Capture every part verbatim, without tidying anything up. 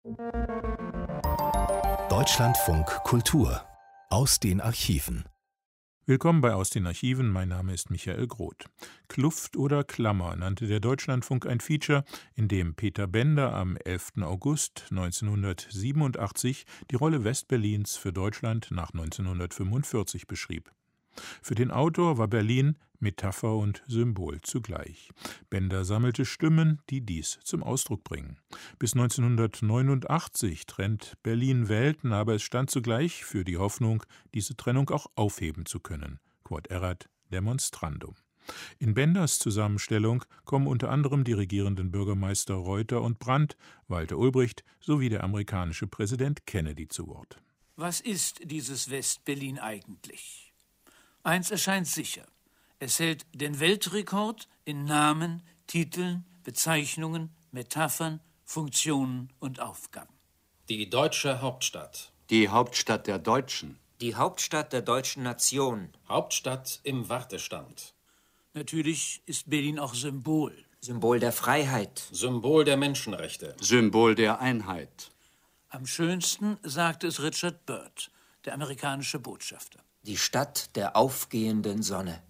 Deutschlandfunk Kultur aus den Archiven. Willkommen bei Aus den Archiven, mein Name ist Michael Groth. Kluft oder Klammer nannte der Deutschlandfunk ein Feature, in dem Peter Bender am elften August neunzehnhundertsiebenundachtzig die Rolle Westberlins für Deutschland nach neunzehnhundertfünfundvierzig beschrieb. Für den Autor war Berlin Metapher und Symbol zugleich. Bender sammelte Stimmen, die dies zum Ausdruck bringen. Bis neunzehnhundertneunundachtzig trennt Berlin Welten, aber es stand zugleich für die Hoffnung, diese Trennung auch aufheben zu können. Quod erat demonstrandum. In Benders Zusammenstellung kommen unter anderem die regierenden Bürgermeister Reuter und Brandt, Walter Ulbricht sowie der amerikanische Präsident Kennedy zu Wort. Was ist dieses West-Berlin eigentlich? Eins erscheint sicher. Es hält den Weltrekord in Namen, Titeln, Bezeichnungen, Metaphern, Funktionen und Aufgaben. Die deutsche Hauptstadt. Die Hauptstadt der Deutschen. Die Hauptstadt der deutschen Nation. Hauptstadt im Wartestand. Natürlich ist Berlin auch Symbol. Symbol der Freiheit. Symbol der Menschenrechte. Symbol der Einheit. Am schönsten sagte es Richard Byrd, der amerikanische Botschafter. Die Stadt der aufgehenden Sonne.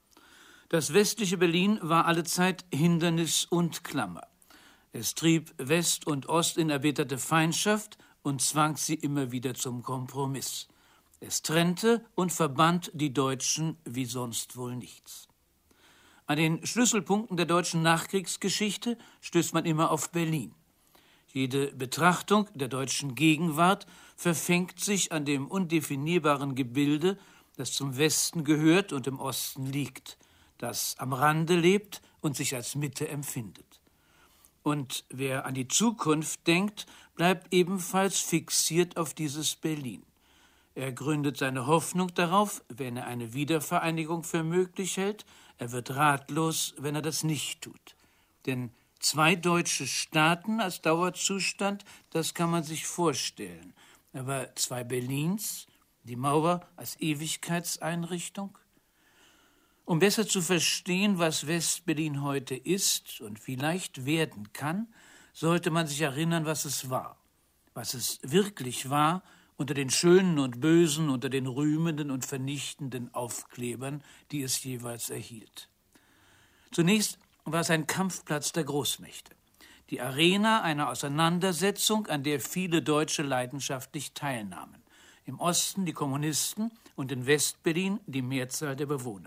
Das westliche Berlin war allezeit Hindernis und Klammer. Es trieb West und Ost in erbitterte Feindschaft und zwang sie immer wieder zum Kompromiss. Es trennte und verband die Deutschen wie sonst wohl nichts. An den Schlüsselpunkten der deutschen Nachkriegsgeschichte stößt man immer auf Berlin. Jede Betrachtung der deutschen Gegenwart verfängt sich an dem undefinierbaren Gebilde, das zum Westen gehört und im Osten liegt, das am Rande lebt und sich als Mitte empfindet. Und wer an die Zukunft denkt, bleibt ebenfalls fixiert auf dieses Berlin. Er gründet seine Hoffnung darauf, wenn er eine Wiedervereinigung für möglich hält. Er wird ratlos, wenn er das nicht tut. Denn zwei deutsche Staaten als Dauerzustand, das kann man sich vorstellen. Aber zwei Berlins, die Mauer als Ewigkeitseinrichtung? Um besser zu verstehen, was West-Berlin heute ist und vielleicht werden kann, sollte man sich erinnern, was es war. Was es wirklich war unter den Schönen und Bösen, unter den rühmenden und vernichtenden Aufklebern, die es jeweils erhielt. Zunächst war es ein Kampfplatz der Großmächte. Die Arena einer Auseinandersetzung, an der viele Deutsche leidenschaftlich teilnahmen. Im Osten die Kommunisten und in West-Berlin die Mehrzahl der Bewohner.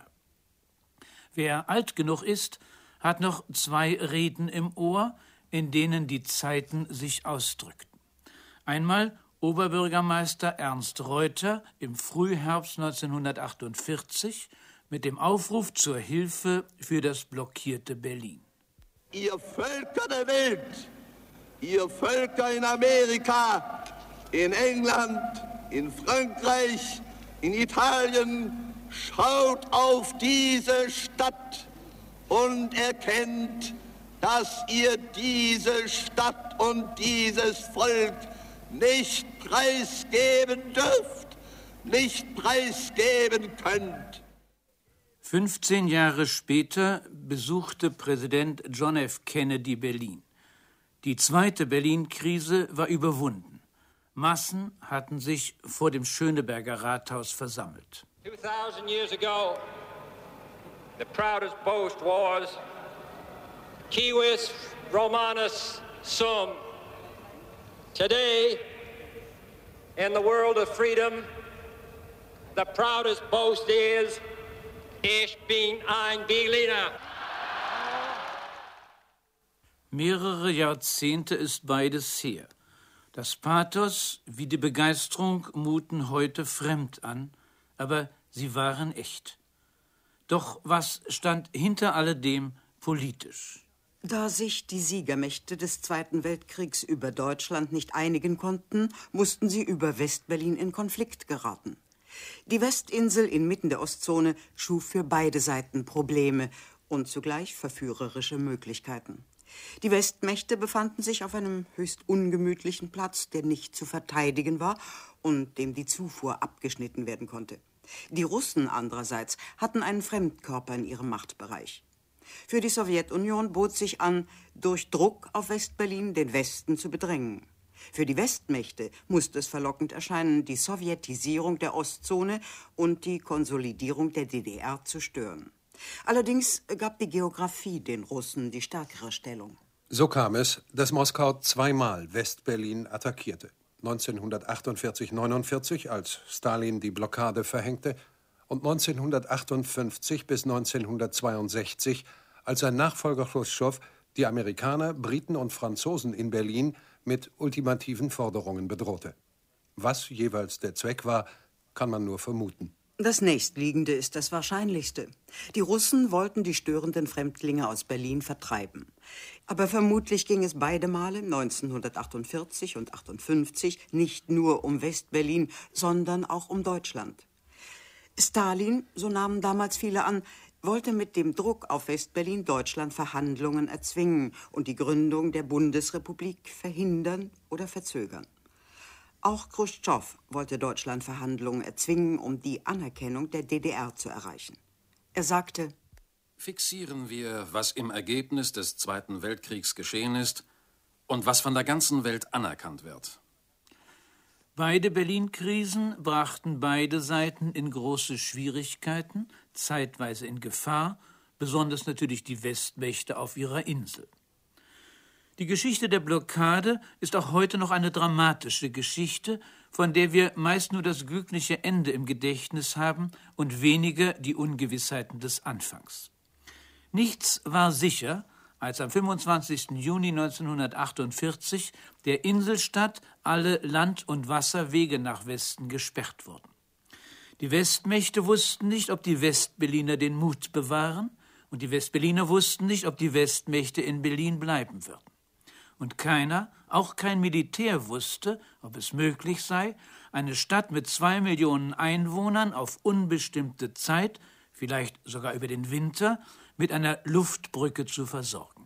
Wer alt genug ist, hat noch zwei Reden im Ohr, in denen die Zeiten sich ausdrückten. Einmal Oberbürgermeister Ernst Reuter im Frühherbst neunzehnhundertachtundvierzig mit dem Aufruf zur Hilfe für das blockierte Berlin. Ihr Völker der Welt, ihr Völker in Amerika, in England, in Frankreich, in Italien, schaut auf diese Stadt und erkennt, dass ihr diese Stadt und dieses Volk nicht preisgeben dürft, nicht preisgeben könnt. fünfzehn Jahre später besuchte Präsident John F. Kennedy Berlin. Die zweite Berlin-Krise war überwunden. Massen hatten sich vor dem Schöneberger Rathaus versammelt. two thousand years ago, the proudest boast was Civis Romanus sum. Today, in the world of freedom, the proudest boast is Ich bin ein Berliner. Mehrere Jahrzehnte ist beides her. Das Pathos wie die Begeisterung muten heute fremd an, aber sie waren echt. Doch was stand hinter alledem politisch? Da sich die Siegermächte des Zweiten Weltkriegs über Deutschland nicht einigen konnten, mussten sie über Westberlin in Konflikt geraten. Die Westinsel inmitten der Ostzone schuf für beide Seiten Probleme und zugleich verführerische Möglichkeiten. Die Westmächte befanden sich auf einem höchst ungemütlichen Platz, der nicht zu verteidigen war und dem die Zufuhr abgeschnitten werden konnte. Die Russen andererseits hatten einen Fremdkörper in ihrem Machtbereich. Für die Sowjetunion bot sich an, durch Druck auf Westberlin den Westen zu bedrängen. Für die Westmächte musste es verlockend erscheinen, die Sowjetisierung der Ostzone und die Konsolidierung der D D R zu stören. Allerdings gab die Geografie den Russen die stärkere Stellung. So kam es, dass Moskau zweimal West-Berlin attackierte. neunzehnhundertachtundvierzig neunundvierzig, als Stalin die Blockade verhängte, und neunzehnhundertachtundfünfzig bis neunzehnhundertzweiundsechzig, als sein Nachfolger Chruschtschow die Amerikaner, Briten und Franzosen in Berlin mit ultimativen Forderungen bedrohte. Was jeweils der Zweck war, kann man nur vermuten. Das nächstliegende ist das Wahrscheinlichste. Die Russen wollten die störenden Fremdlinge aus Berlin vertreiben. Aber vermutlich ging es beide Male, neunzehnhundertachtundvierzig und achtundfünfzig, nicht nur um Westberlin, sondern auch um Deutschland. Stalin, so nahmen damals viele an, wollte mit dem Druck auf Westberlin Deutschland Verhandlungen erzwingen und die Gründung der Bundesrepublik verhindern oder verzögern. Auch Chruschtschow wollte Deutschland Verhandlungen erzwingen, um die Anerkennung der D D R zu erreichen. Er sagte: Fixieren wir, was im Ergebnis des Zweiten Weltkriegs geschehen ist und was von der ganzen Welt anerkannt wird. Beide Berlin-Krisen brachten beide Seiten in große Schwierigkeiten, zeitweise in Gefahr, besonders natürlich die Westmächte auf ihrer Insel. Die Geschichte der Blockade ist auch heute noch eine dramatische Geschichte, von der wir meist nur das glückliche Ende im Gedächtnis haben und weniger die Ungewissheiten des Anfangs. Nichts war sicher, als am fünfundzwanzigsten Juni neunzehnhundertachtundvierzig der Inselstadt alle Land- und Wasserwege nach Westen gesperrt wurden. Die Westmächte wussten nicht, ob die Westberliner den Mut bewahren, und die Westberliner wussten nicht, ob die Westmächte in Berlin bleiben würden. Und keiner, auch kein Militär, wusste, ob es möglich sei, eine Stadt mit zwei Millionen Einwohnern auf unbestimmte Zeit, vielleicht sogar über den Winter, mit einer Luftbrücke zu versorgen.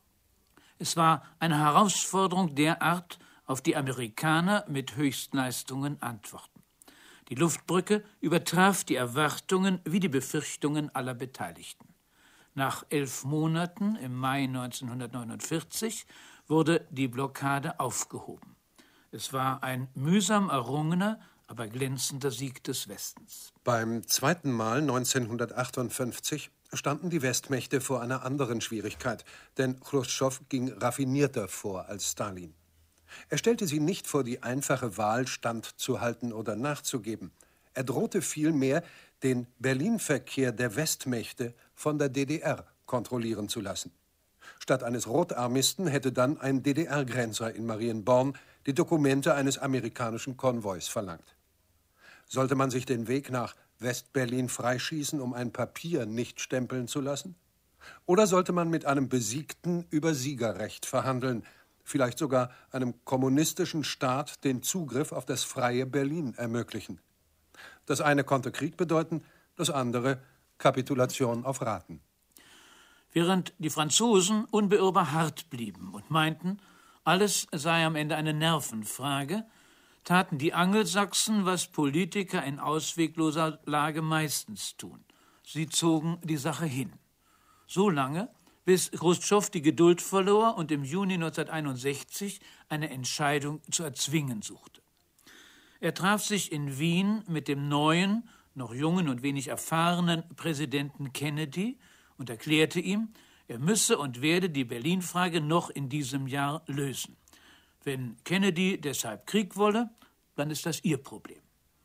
Es war eine Herausforderung der Art, auf die Amerikaner mit Höchstleistungen antworten. Die Luftbrücke übertraf die Erwartungen wie die Befürchtungen aller Beteiligten. Nach elf Monaten, im Mai neunzehnhundertneunundvierzig, wurde die Blockade aufgehoben. Es war ein mühsam errungener, aber glänzender Sieg des Westens. Beim zweiten Mal neunzehnhundertachtundfünfzig standen die Westmächte vor einer anderen Schwierigkeit, denn Chruschtschow ging raffinierter vor als Stalin. Er stellte sie nicht vor die einfache Wahl, standzuhalten oder nachzugeben. Er drohte vielmehr, den Berlin-Verkehr der Westmächte von der D D R kontrollieren zu lassen. Statt eines Rotarmisten hätte dann ein D D R-Grenzer in Marienborn die Dokumente eines amerikanischen Konvois verlangt. Sollte man sich den Weg nach Westberlin freischießen, um ein Papier nicht stempeln zu lassen? Oder sollte man mit einem Besiegten über Siegerrecht verhandeln, vielleicht sogar einem kommunistischen Staat den Zugriff auf das freie Berlin ermöglichen? Das eine konnte Krieg bedeuten, das andere Kapitulation auf Raten. Während die Franzosen unbeirrbar hart blieben und meinten, alles sei am Ende eine Nervenfrage, taten die Angelsachsen, was Politiker in auswegloser Lage meistens tun. Sie zogen die Sache hin. So lange, bis Chruschtschow die Geduld verlor und im Juni neunzehnhunderteinundsechzig eine Entscheidung zu erzwingen suchte. Er traf sich in Wien mit dem neuen, noch jungen und wenig erfahrenen Präsidenten Kennedy und erklärte ihm, er müsse und werde die Berlin-Frage noch in diesem Jahr lösen. Wenn Kennedy deshalb Krieg wolle, dann ist das ihr Problem.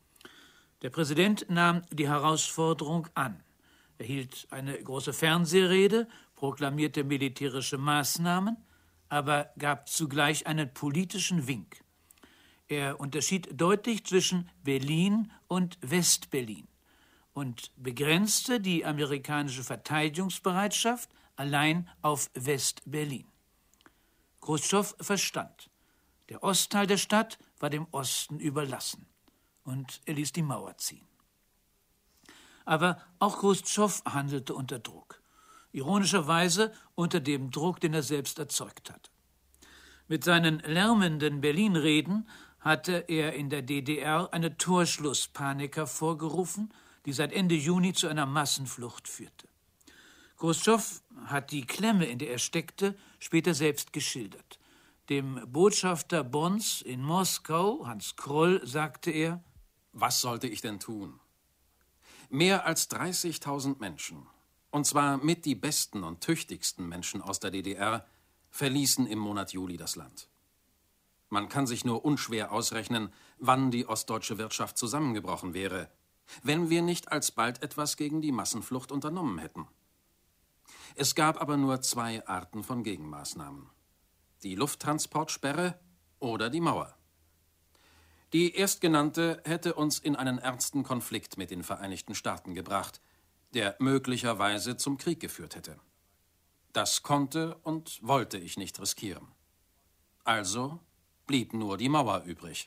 Der Präsident nahm die Herausforderung an. Er hielt eine große Fernsehrede, proklamierte militärische Maßnahmen, aber gab zugleich einen politischen Wink. Er unterschied deutlich zwischen Berlin und Westberlin und begrenzte die amerikanische Verteidigungsbereitschaft allein auf West-Berlin. Chruschtschow verstand, der Ostteil der Stadt war dem Osten überlassen und er ließ die Mauer ziehen. Aber auch Chruschtschow handelte unter Druck, ironischerweise unter dem Druck, den er selbst erzeugt hat. Mit seinen lärmenden Berlin-Reden hatte er in der D D R eine Torschlusspanik hervorgerufen, die seit Ende Juni zu einer Massenflucht führte. Chruschtschow hat die Klemme, in der er steckte, später selbst geschildert. Dem Botschafter Bonds in Moskau, Hans Kroll, sagte er: Was sollte ich denn tun? Mehr als dreißigtausend Menschen, und zwar mit die besten und tüchtigsten Menschen aus der D D R, verließen im Monat Juli das Land. Man kann sich nur unschwer ausrechnen, wann die ostdeutsche Wirtschaft zusammengebrochen wäre, wenn wir nicht alsbald etwas gegen die Massenflucht unternommen hätten. Es gab aber nur zwei Arten von Gegenmaßnahmen: die Lufttransportsperre oder die Mauer. Die erstgenannte hätte uns in einen ernsten Konflikt mit den Vereinigten Staaten gebracht, der möglicherweise zum Krieg geführt hätte. Das konnte und wollte ich nicht riskieren. Also blieb nur die Mauer übrig.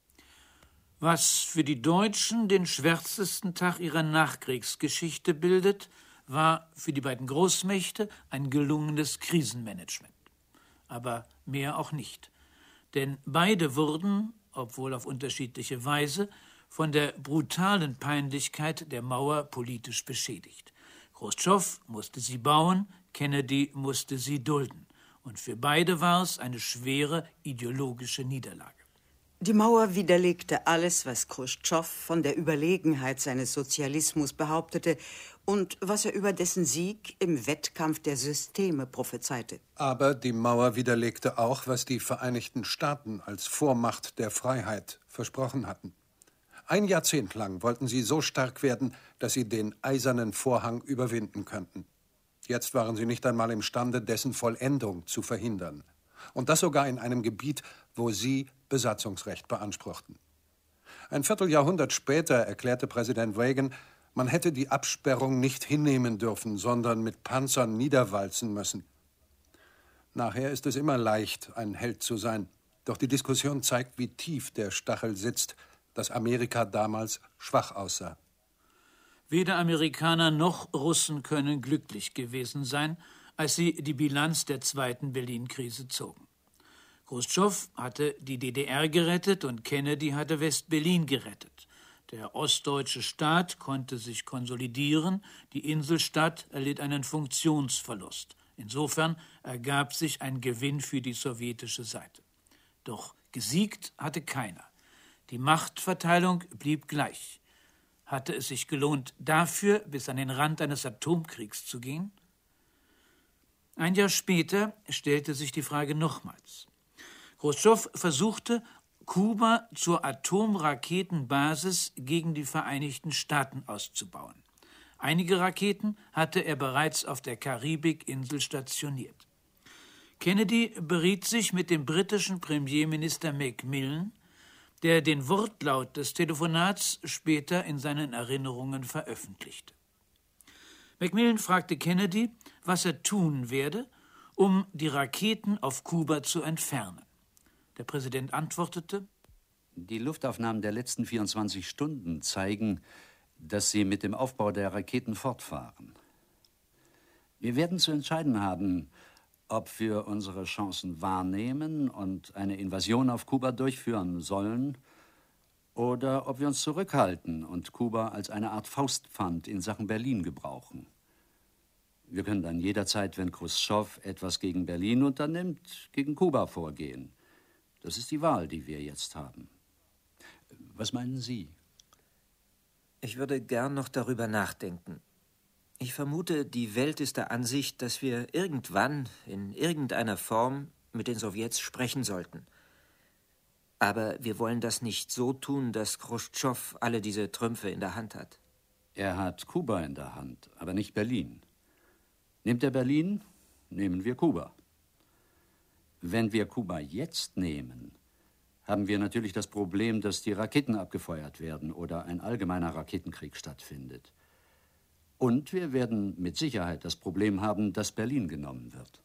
Was für die Deutschen den schwärzesten Tag ihrer Nachkriegsgeschichte bildet, war für die beiden Großmächte ein gelungenes Krisenmanagement. Aber mehr auch nicht. Denn beide wurden, obwohl auf unterschiedliche Weise, von der brutalen Peinlichkeit der Mauer politisch beschädigt. Chruschtschow musste sie bauen, Kennedy musste sie dulden. Und für beide war es eine schwere ideologische Niederlage. Die Mauer widerlegte alles, was Chruschtschow von der Überlegenheit seines Sozialismus behauptete und was er über dessen Sieg im Wettkampf der Systeme prophezeite. Aber die Mauer widerlegte auch, was die Vereinigten Staaten als Vormacht der Freiheit versprochen hatten. Ein Jahrzehnt lang wollten sie so stark werden, dass sie den eisernen Vorhang überwinden könnten. Jetzt waren sie nicht einmal imstande, dessen Vollendung zu verhindern. Und das sogar in einem Gebiet, wo sie Besatzungsrecht beanspruchten. Ein Vierteljahrhundert später erklärte Präsident Reagan, man hätte die Absperrung nicht hinnehmen dürfen, sondern mit Panzern niederwalzen müssen. Nachher ist es immer leicht, ein Held zu sein. Doch die Diskussion zeigt, wie tief der Stachel sitzt, dass Amerika damals schwach aussah. Weder Amerikaner noch Russen können glücklich gewesen sein, als sie die Bilanz der zweiten Berlin-Krise zogen. Chruschtschow hatte die D D R gerettet und Kennedy hatte West-Berlin gerettet. Der ostdeutsche Staat konnte sich konsolidieren, die Inselstadt erlitt einen Funktionsverlust. Insofern ergab sich ein Gewinn für die sowjetische Seite. Doch gesiegt hatte keiner. Die Machtverteilung blieb gleich. Hatte es sich gelohnt, dafür bis an den Rand eines Atomkriegs zu gehen? Ein Jahr später stellte sich die Frage nochmals. Chruschtschow versuchte, Kuba zur Atomraketenbasis gegen die Vereinigten Staaten auszubauen. Einige Raketen hatte er bereits auf der Karibikinsel stationiert. Kennedy beriet sich mit dem britischen Premierminister Macmillan, der den Wortlaut des Telefonats später in seinen Erinnerungen veröffentlichte. Macmillan fragte Kennedy, was er tun werde, um die Raketen auf Kuba zu entfernen. Der Präsident antwortete: Die Luftaufnahmen der letzten vierundzwanzig Stunden zeigen, dass sie mit dem Aufbau der Raketen fortfahren. Wir werden zu entscheiden haben, ob wir unsere Chancen wahrnehmen und eine Invasion auf Kuba durchführen sollen oder ob wir uns zurückhalten und Kuba als eine Art Faustpfand in Sachen Berlin gebrauchen. Wir können dann jederzeit, wenn Chruschtschow etwas gegen Berlin unternimmt, gegen Kuba vorgehen. Das ist die Wahl, die wir jetzt haben. Was meinen Sie? Ich würde gern noch darüber nachdenken. Ich vermute, die Welt ist der Ansicht, dass wir irgendwann, in irgendeiner Form, mit den Sowjets sprechen sollten. Aber wir wollen das nicht so tun, dass Chruschtschow alle diese Trümpfe in der Hand hat. Er hat Kuba in der Hand, aber nicht Berlin. Nimmt er Berlin, nehmen wir Kuba. Wenn wir Kuba jetzt nehmen, haben wir natürlich das Problem, dass die Raketen abgefeuert werden oder ein allgemeiner Raketenkrieg stattfindet. Und wir werden mit Sicherheit das Problem haben, dass Berlin genommen wird.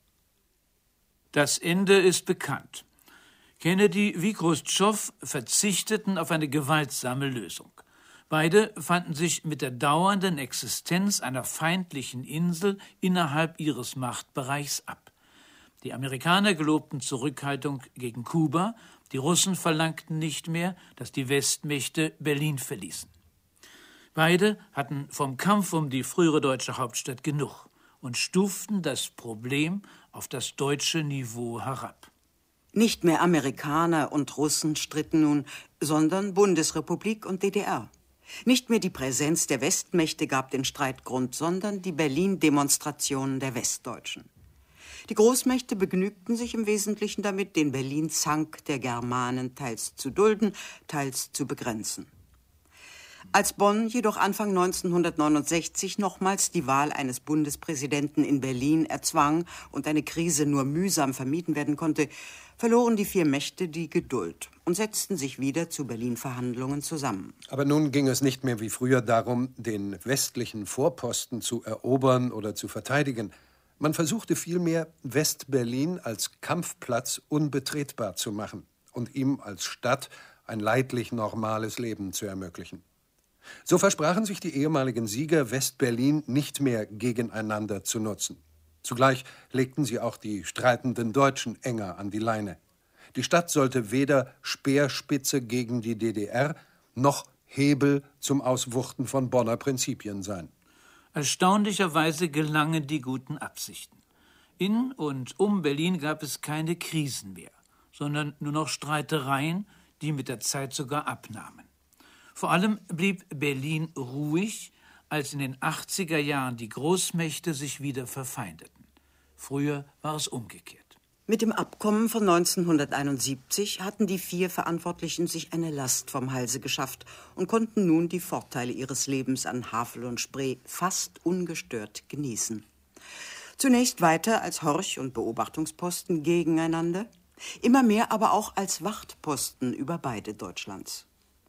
Das Ende ist bekannt. Kennedy wie Chruschtschow verzichteten auf eine gewaltsame Lösung. Beide fanden sich mit der dauernden Existenz einer feindlichen Insel innerhalb ihres Machtbereichs ab. Die Amerikaner gelobten Zurückhaltung gegen Kuba, die Russen verlangten nicht mehr, dass die Westmächte Berlin verließen. Beide hatten vom Kampf um die frühere deutsche Hauptstadt genug und stuften das Problem auf das deutsche Niveau herab. Nicht mehr Amerikaner und Russen stritten nun, sondern Bundesrepublik und D D R. Nicht mehr die Präsenz der Westmächte gab den Streitgrund, sondern die Berlin-Demonstrationen der Westdeutschen. Die Großmächte begnügten sich im Wesentlichen damit, den Berlin-Zank der Germanen teils zu dulden, teils zu begrenzen. Als Bonn jedoch Anfang neunzehnhundertneunundsechzig nochmals die Wahl eines Bundespräsidenten in Berlin erzwang und eine Krise nur mühsam vermieden werden konnte, verloren die vier Mächte die Geduld und setzten sich wieder zu Berlin-Verhandlungen zusammen. Aber nun ging es nicht mehr wie früher darum, den westlichen Vorposten zu erobern oder zu verteidigen. Man versuchte vielmehr, West-Berlin als Kampfplatz unbetretbar zu machen und ihm als Stadt ein leidlich normales Leben zu ermöglichen. So versprachen sich die ehemaligen Sieger, West-Berlin nicht mehr gegeneinander zu nutzen. Zugleich legten sie auch die streitenden Deutschen enger an die Leine. Die Stadt sollte weder Speerspitze gegen die D D R noch Hebel zum Auswuchten von Bonner Prinzipien sein. Erstaunlicherweise gelangen die guten Absichten. In und um Berlin gab es keine Krisen mehr, sondern nur noch Streitereien, die mit der Zeit sogar abnahmen. Vor allem blieb Berlin ruhig, als in den achtziger Jahren die Großmächte sich wieder verfeindeten. Früher war es umgekehrt. Mit dem Abkommen von neunzehnhunderteinundsiebzig hatten die vier Verantwortlichen sich eine Last vom Halse geschafft und konnten nun die Vorteile ihres Lebens an Havel und Spree fast ungestört genießen. Zunächst weiter als Horch- und Beobachtungsposten gegeneinander, immer mehr aber auch als Wachtposten über beide Deutschlands.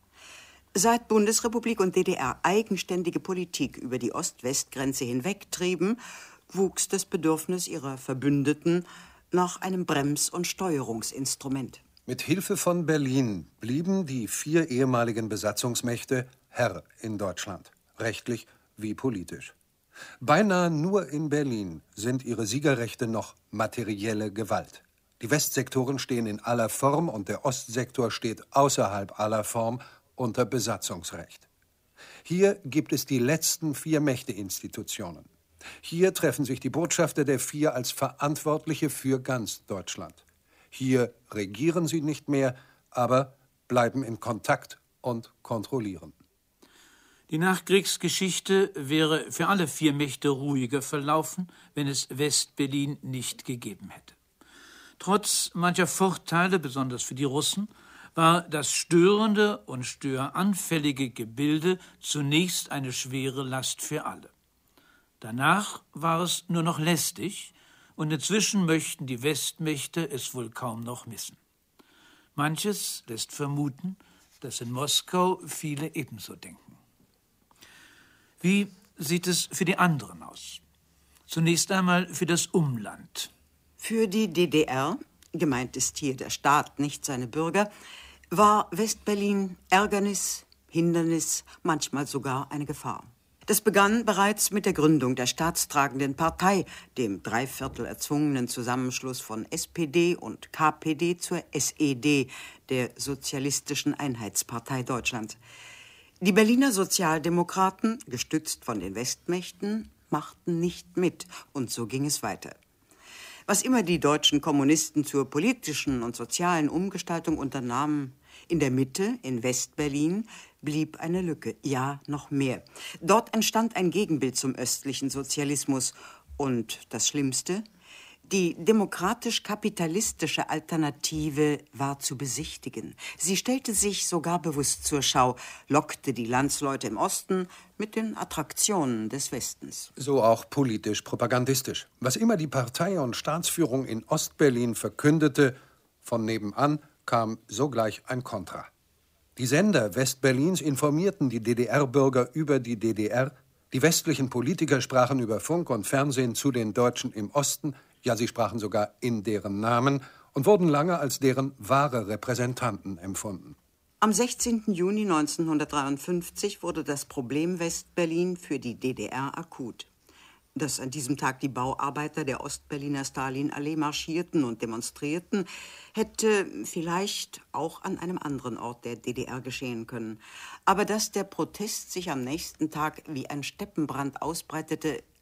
Seit Bundesrepublik und D D R eigenständige Politik über die Ost-West-Grenze hinwegtrieben, wuchs das Bedürfnis ihrer Verbündeten nach einem Brems- und Steuerungsinstrument. Mit Hilfe von Berlin blieben die vier ehemaligen Besatzungsmächte Herr in Deutschland, rechtlich wie politisch. Beinahe nur in Berlin sind ihre Siegerrechte noch materielle Gewalt. Die Westsektoren stehen in aller Form und der Ostsektor steht außerhalb aller Form unter Besatzungsrecht. Hier gibt es die letzten vier Mächteinstitutionen. Hier treffen sich die Botschafter der vier als Verantwortliche für ganz Deutschland. Hier regieren sie nicht mehr, aber bleiben in Kontakt und kontrollieren. Die Nachkriegsgeschichte wäre für alle vier Mächte ruhiger verlaufen, wenn es West-Berlin nicht gegeben hätte. Trotz mancher Vorteile, besonders für die Russen, war das störende und störanfällige Gebilde zunächst eine schwere Last für alle. Danach war es nur noch lästig, und inzwischen möchten die Westmächte es wohl kaum noch missen. Manches lässt vermuten, dass in Moskau viele ebenso denken. Wie sieht es für die anderen aus? Zunächst einmal für das Umland. Für die D D R, gemeint ist hier der Staat, nicht seine Bürger, war West-Berlin Ärgernis, Hindernis, manchmal sogar eine Gefahr. Das begann bereits mit der Gründung der staatstragenden Partei, dem dreiviertel erzwungenen Zusammenschluss von S P D und K P D zur S E D, der Sozialistischen Einheitspartei Deutschlands. Die Berliner Sozialdemokraten, gestützt von den Westmächten, machten nicht mit, und so ging es weiter. Was immer die deutschen Kommunisten zur politischen und sozialen Umgestaltung unternahmen, in der Mitte, in West-Berlin, blieb eine Lücke, ja, noch mehr. Dort entstand ein Gegenbild zum östlichen Sozialismus. Und das Schlimmste, die demokratisch-kapitalistische Alternative war zu besichtigen. Sie stellte sich sogar bewusst zur Schau, lockte die Landsleute im Osten mit den Attraktionen des Westens. So auch politisch propagandistisch. Was immer die Partei und Staatsführung in Ostberlin verkündete, von nebenan kam sogleich ein Kontra. Die Sender Westberlins informierten die D D R-Bürger über die D D R, die westlichen Politiker sprachen über Funk und Fernsehen zu den Deutschen im Osten, ja, sie sprachen sogar in deren Namen und wurden lange als deren wahre Repräsentanten empfunden. Am sechzehnten Juni neunzehnhundertdreiundfünfzig wurde das Problem West-Berlin für die D D R akut. Dass an diesem Tag die Bauarbeiter der Ostberliner Stalinallee marschierten und demonstrierten, hätte vielleicht auch an einem anderen Ort der D D R geschehen können. Aber dass der Protest sich am nächsten Tag wie ein Steppenbrand ausbreitete,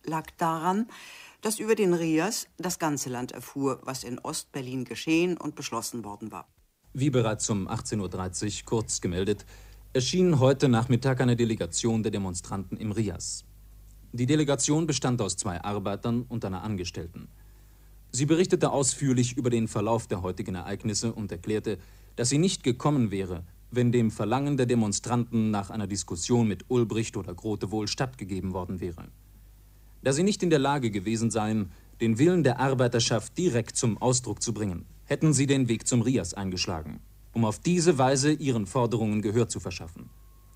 lag daran, dass über den Rias das ganze Land erfuhr, was in Ostberlin geschehen und beschlossen worden war. Wie bereits um achtzehn Uhr dreißig kurz gemeldet, erschien heute Nachmittag eine Delegation der Demonstranten im Rias. Die Delegation bestand aus zwei Arbeitern und einer Angestellten. Sie berichtete ausführlich über den Verlauf der heutigen Ereignisse und erklärte, dass sie nicht gekommen wäre, wenn dem Verlangen der Demonstranten nach einer Diskussion mit Ulbricht oder Grote wohl stattgegeben worden wäre. Da sie nicht in der Lage gewesen seien, den Willen der Arbeiterschaft direkt zum Ausdruck zu bringen, hätten sie den Weg zum Rias eingeschlagen, um auf diese Weise ihren Forderungen Gehör zu verschaffen.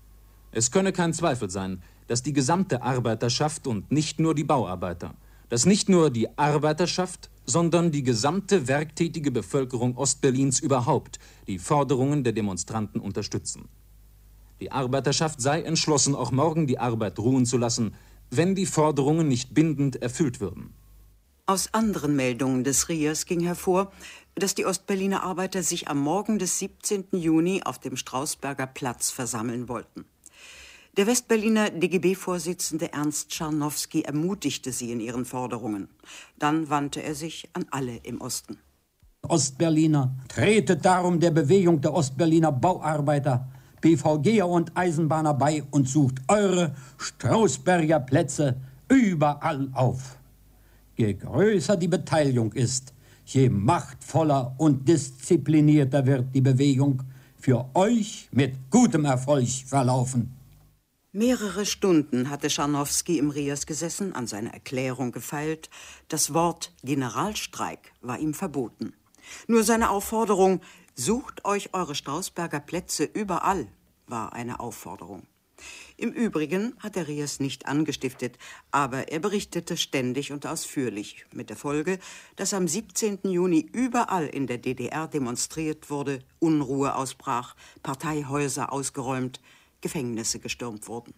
Es könne kein Zweifel sein, dass die gesamte Arbeiterschaft und nicht nur die Bauarbeiter, dass nicht nur die Arbeiterschaft, sondern die gesamte werktätige Bevölkerung Ostberlins überhaupt die Forderungen der Demonstranten unterstützen. Die Arbeiterschaft sei entschlossen, auch morgen die Arbeit ruhen zu lassen, wenn die Forderungen nicht bindend erfüllt würden. Aus anderen Meldungen des Rias ging hervor, dass die Ostberliner Arbeiter sich am Morgen des siebzehnten Juni auf dem Strausberger Platz versammeln wollten. Der Westberliner D G B-Vorsitzende Ernst Scharnowski ermutigte sie in ihren Forderungen. Dann wandte er sich an alle im Osten. Ostberliner, tretet darum der Bewegung der Ostberliner Bauarbeiter, B V G'er und Eisenbahner bei und sucht eure Strausberger Plätze überall auf. Je größer die Beteiligung ist, je machtvoller und disziplinierter wird die Bewegung für euch mit gutem Erfolg verlaufen. Mehrere Stunden hatte Scharnowski im Rias gesessen, an seiner Erklärung gefeilt. Das Wort Generalstreik war ihm verboten. Nur seine Aufforderung, sucht euch eure Strausberger Plätze überall, war eine Aufforderung. Im Übrigen hat der Rias nicht angestiftet, aber er berichtete ständig und ausführlich, mit der Folge, dass am siebzehnten Juni überall in der D D R demonstriert wurde, Unruhe ausbrach, Parteihäuser ausgeräumt, Gefängnisse gestürmt wurden.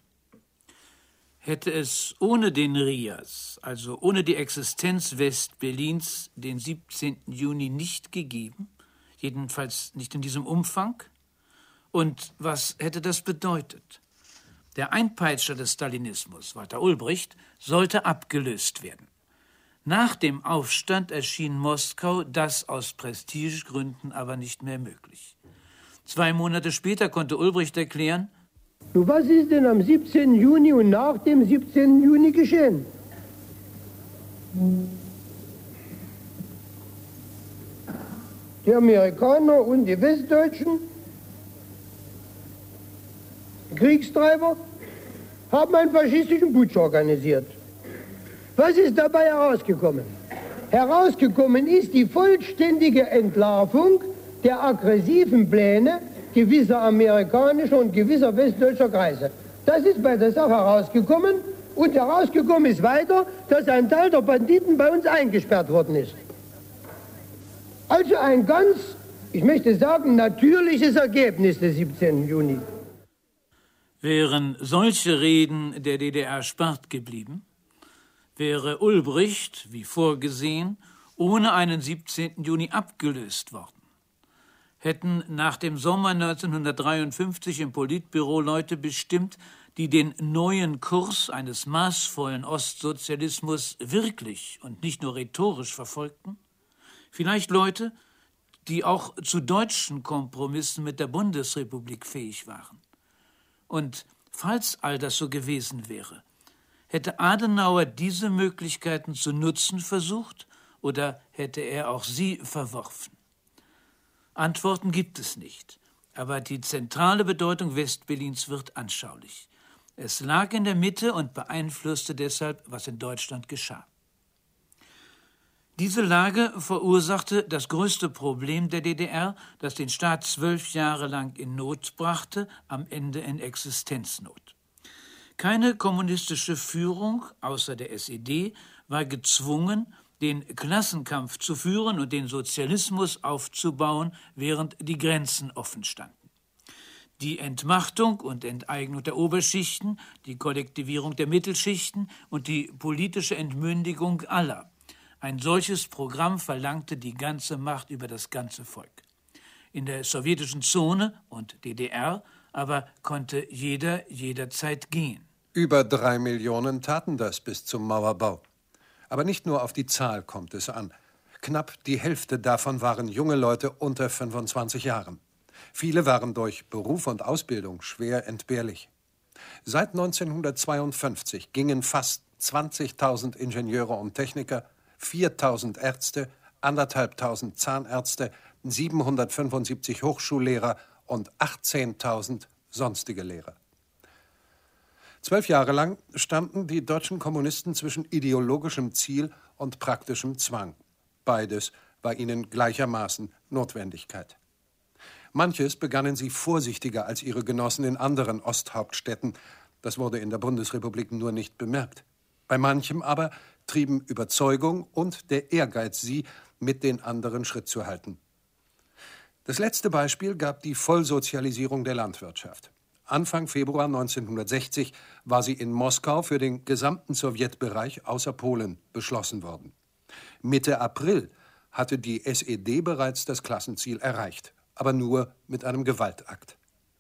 Hätte es ohne den Rias, also ohne die Existenz Westberlins, den siebzehnten Juni nicht gegeben, jedenfalls nicht in diesem Umfang? Und was hätte das bedeutet? Der Einpeitscher des Stalinismus, Walter Ulbricht, sollte abgelöst werden. Nach dem Aufstand erschien Moskau das aus Prestigegründen aber nicht mehr möglich. Zwei Monate später konnte Ulbricht erklären: Nun, was ist denn am siebzehnten Juni und nach dem siebzehnten Juni geschehen? Die Amerikaner und die Westdeutschen, die Kriegstreiber, haben einen faschistischen Putsch organisiert. Was ist dabei herausgekommen? Herausgekommen ist die vollständige Entlarvung der aggressiven Pläne gewisser amerikanischer und gewisser westdeutscher Kreise. Das ist bei der Sache herausgekommen, und herausgekommen ist weiter, dass ein Teil der Banditen bei uns eingesperrt worden ist. Also ein ganz, ich möchte sagen, natürliches Ergebnis des siebzehnten Juni. Wären solche Reden der D D R erspart geblieben, wäre Ulbricht, wie vorgesehen, ohne einen siebzehnten Juni abgelöst worden. Hätten nach dem Sommer neunzehnhundertdreiundfünfzig im Politbüro Leute bestimmt, die den neuen Kurs eines maßvollen Ostsozialismus wirklich und nicht nur rhetorisch verfolgten? Vielleicht Leute, die auch zu deutschen Kompromissen mit der Bundesrepublik fähig waren. Und falls all das so gewesen wäre, hätte Adenauer diese Möglichkeiten zu nutzen versucht oder hätte er auch sie verworfen? Antworten gibt es nicht, aber die zentrale Bedeutung Westberlins wird anschaulich. Es lag in der Mitte und beeinflusste deshalb, was in Deutschland geschah. Diese Lage verursachte das größte Problem der D D R, das den Staat zwölf Jahre lang in Not brachte, am Ende in Existenznot. Keine kommunistische Führung, außer der S E D, war gezwungen, den Klassenkampf zu führen und den Sozialismus aufzubauen, während die Grenzen offen standen. Die Entmachtung und Enteignung der Oberschichten, die Kollektivierung der Mittelschichten und die politische Entmündigung aller. Ein solches Programm verlangte die ganze Macht über das ganze Volk. In der sowjetischen Zone und D D R aber konnte jeder jederzeit gehen. Über drei Millionen taten das bis zum Mauerbau. Aber nicht nur auf die Zahl kommt es an. Knapp die Hälfte davon waren junge Leute unter fünfundzwanzig Jahren. Viele waren durch Beruf und Ausbildung schwer entbehrlich. Seit neunzehnhundertzweiundfünfzig gingen fast zwanzigtausend Ingenieure und Techniker, viertausend Ärzte, anderthalbtausend Zahnärzte, siebenhundertfünfundsiebzig Hochschullehrer und achtzehntausend sonstige Lehrer. Zwölf Jahre lang standen die deutschen Kommunisten zwischen ideologischem Ziel und praktischem Zwang. Beides war ihnen gleichermaßen Notwendigkeit. Manches begannen sie vorsichtiger als ihre Genossen in anderen Osthauptstädten. Das wurde in der Bundesrepublik nur nicht bemerkt. Bei manchem aber trieben Überzeugung und der Ehrgeiz sie, mit den anderen Schritt zu halten. Das letzte Beispiel gab die Vollsozialisierung der Landwirtschaft. Anfang Februar neunzehnhundertsechzig war sie in Moskau für den gesamten Sowjetbereich außer Polen beschlossen worden. Mitte April hatte die S E D bereits das Klassenziel erreicht, aber nur mit einem Gewaltakt.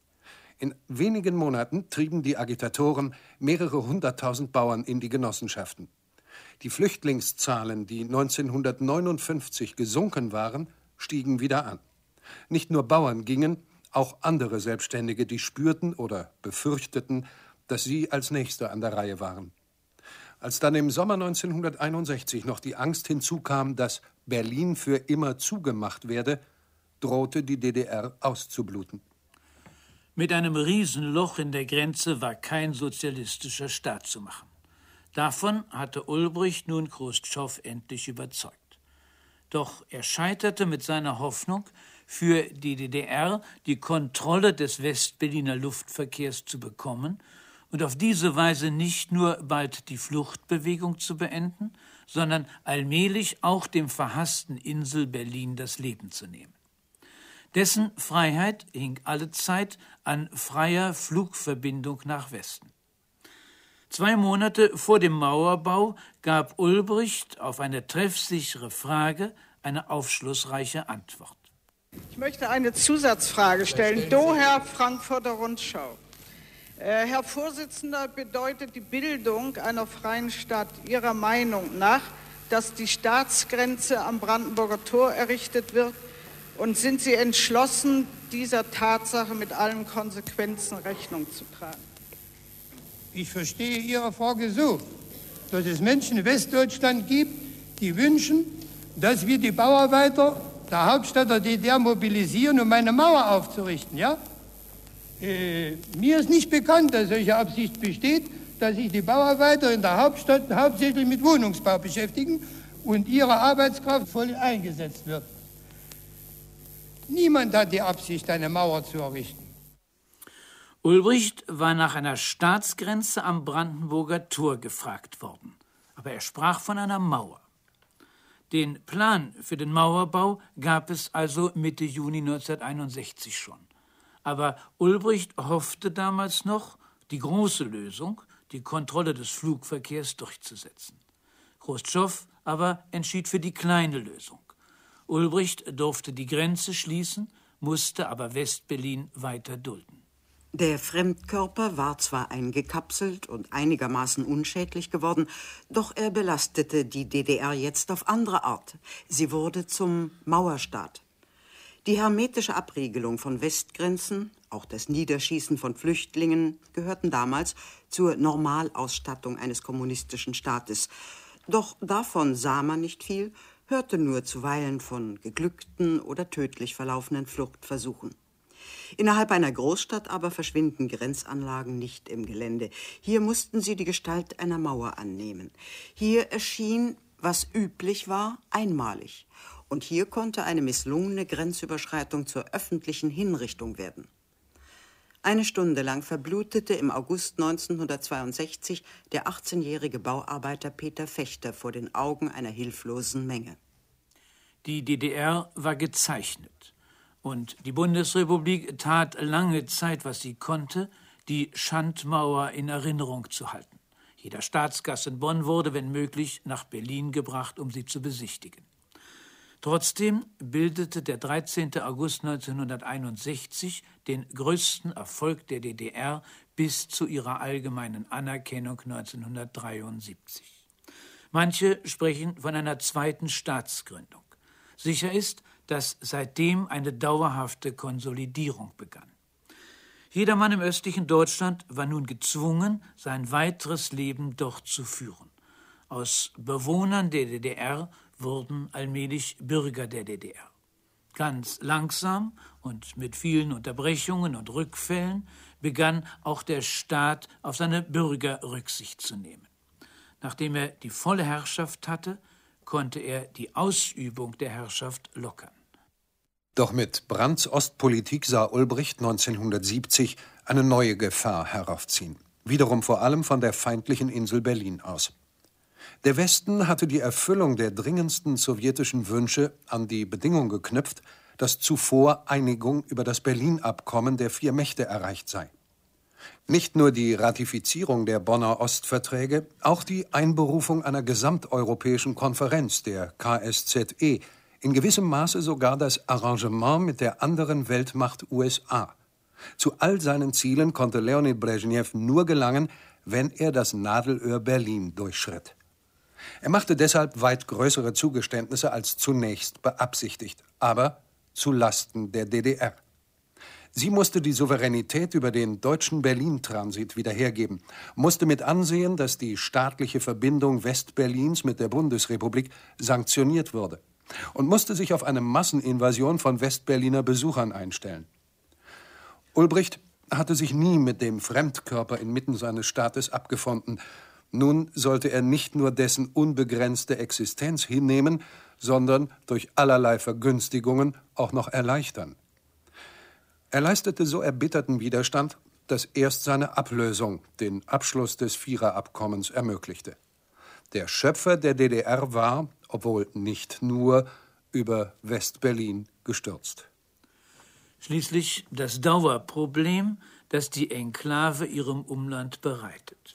In wenigen Monaten trieben die Agitatoren mehrere hunderttausend Bauern in die Genossenschaften. Die Flüchtlingszahlen, die neunzehnhundertneunundfünfzig gesunken waren, stiegen wieder an. Nicht nur Bauern gingen, auch andere Selbstständige, die spürten oder befürchteten, dass sie als Nächste an der Reihe waren. Als dann im Sommer neunzehnhunderteinundsechzig noch die Angst hinzukam, dass Berlin für immer zugemacht werde, drohte die D D R auszubluten. Mit einem Riesenloch in der Grenze war kein sozialistischer Staat zu machen. Davon hatte Ulbricht nun Chruschtschow endlich überzeugt. Doch er scheiterte mit seiner Hoffnung, für die D D R die Kontrolle des Westberliner Luftverkehrs zu bekommen und auf diese Weise nicht nur bald die Fluchtbewegung zu beenden, sondern allmählich auch dem verhassten Insel Berlin das Leben zu nehmen. Dessen Freiheit hing allezeit an freier Flugverbindung nach Westen. Zwei Monate vor dem Mauerbau gab Ulbricht auf eine treffsichere Frage eine aufschlussreiche Antwort. Ich möchte eine Zusatzfrage stellen. Doher, Frankfurter Rundschau. Äh, Herr Vorsitzender, bedeutet die Bildung einer freien Stadt Ihrer Meinung nach, dass die Staatsgrenze am Brandenburger Tor errichtet wird? Und sind Sie entschlossen, dieser Tatsache mit allen Konsequenzen Rechnung zu tragen? Ich verstehe Ihre Frage so, dass es Menschen in Westdeutschland gibt, die wünschen, dass wir die Bauarbeiter der Hauptstadt der D D R mobilisieren, um eine Mauer aufzurichten, ja? Äh, mir ist nicht bekannt, dass solche Absicht besteht, dass sich die Bauarbeiter in der Hauptstadt hauptsächlich mit Wohnungsbau beschäftigen und ihre Arbeitskraft voll eingesetzt wird. Niemand hat die Absicht, eine Mauer zu errichten. Ulbricht war nach einer Staatsgrenze am Brandenburger Tor gefragt worden, aber er sprach von einer Mauer. Den Plan für den Mauerbau gab es also Mitte Juni neunzehnhunderteinundsechzig schon. Aber Ulbricht hoffte damals noch, die große Lösung, die Kontrolle des Flugverkehrs durchzusetzen. Chruschtschow aber entschied für die kleine Lösung. Ulbricht durfte die Grenze schließen, musste aber Westberlin weiter dulden. Der Fremdkörper war zwar eingekapselt und einigermaßen unschädlich geworden, doch er belastete die D D R jetzt auf andere Art. Sie wurde zum Mauerstaat. Die hermetische Abriegelung von Westgrenzen, auch das Niederschießen von Flüchtlingen, gehörten damals zur Normalausstattung eines kommunistischen Staates. Doch davon sah man nicht viel, hörte nur zuweilen von geglückten oder tödlich verlaufenden Fluchtversuchen. Innerhalb einer Großstadt aber verschwinden Grenzanlagen nicht im Gelände. Hier mussten sie die Gestalt einer Mauer annehmen. Hier erschien, was üblich war, einmalig. Und hier konnte eine misslungene Grenzüberschreitung zur öffentlichen Hinrichtung werden. Eine Stunde lang verblutete im August neunzehnhundertzweiundsechzig der achtzehnjährige Bauarbeiter Peter Fechter vor den Augen einer hilflosen Menge. Die D D R war gezeichnet. Und die Bundesrepublik tat lange Zeit, was sie konnte, die Schandmauer in Erinnerung zu halten. Jeder Staatsgast in Bonn wurde, wenn möglich, nach Berlin gebracht, um sie zu besichtigen. Trotzdem bildete der dreizehnte August neunzehnhunderteinundsechzig den größten Erfolg der D D R bis zu ihrer allgemeinen Anerkennung neunzehnhundertdreiundsiebzig. Manche sprechen von einer zweiten Staatsgründung. Sicher ist, dass seitdem eine dauerhafte Konsolidierung begann. Jedermann im östlichen Deutschland war nun gezwungen, sein weiteres Leben dort zu führen. Aus Bewohnern der D D R wurden allmählich Bürger der D D R. Ganz langsam und mit vielen Unterbrechungen und Rückfällen begann auch der Staat auf seine Bürger Rücksicht zu nehmen. Nachdem er die volle Herrschaft hatte, konnte er die Ausübung der Herrschaft lockern. Doch mit Brandts Ostpolitik sah Ulbricht neunzehnhundertsiebzig eine neue Gefahr heraufziehen. Wiederum vor allem von der feindlichen Insel Berlin aus. Der Westen hatte die Erfüllung der dringendsten sowjetischen Wünsche an die Bedingung geknüpft, dass zuvor Einigung über das Berlin-Abkommen der vier Mächte erreicht sei. Nicht nur die Ratifizierung der Bonner Ostverträge, auch die Einberufung einer gesamteuropäischen Konferenz, der K S Z E, in gewissem Maße sogar das Arrangement mit der anderen Weltmacht U S A. Zu all seinen Zielen konnte Leonid Brezhnev nur gelangen, wenn er das Nadelöhr Berlin durchschritt. Er machte deshalb weit größere Zugeständnisse als zunächst beabsichtigt, aber zu Lasten der D D R. Sie musste die Souveränität über den deutschen Berlin-Transit wieder hergeben, musste mit ansehen, dass die staatliche Verbindung Westberlins mit der Bundesrepublik sanktioniert wurde und musste sich auf eine Masseninvasion von Westberliner Besuchern einstellen. Ulbricht hatte sich nie mit dem Fremdkörper inmitten seines Staates abgefunden. Nun sollte er nicht nur dessen unbegrenzte Existenz hinnehmen, sondern durch allerlei Vergünstigungen auch noch erleichtern. Er leistete so erbitterten Widerstand, dass erst seine Ablösung den Abschluss des Viererabkommens ermöglichte. Der Schöpfer der D D R war, obwohl nicht nur, über Westberlin gestürzt. Schließlich das Dauerproblem, das die Enklave ihrem Umland bereitet.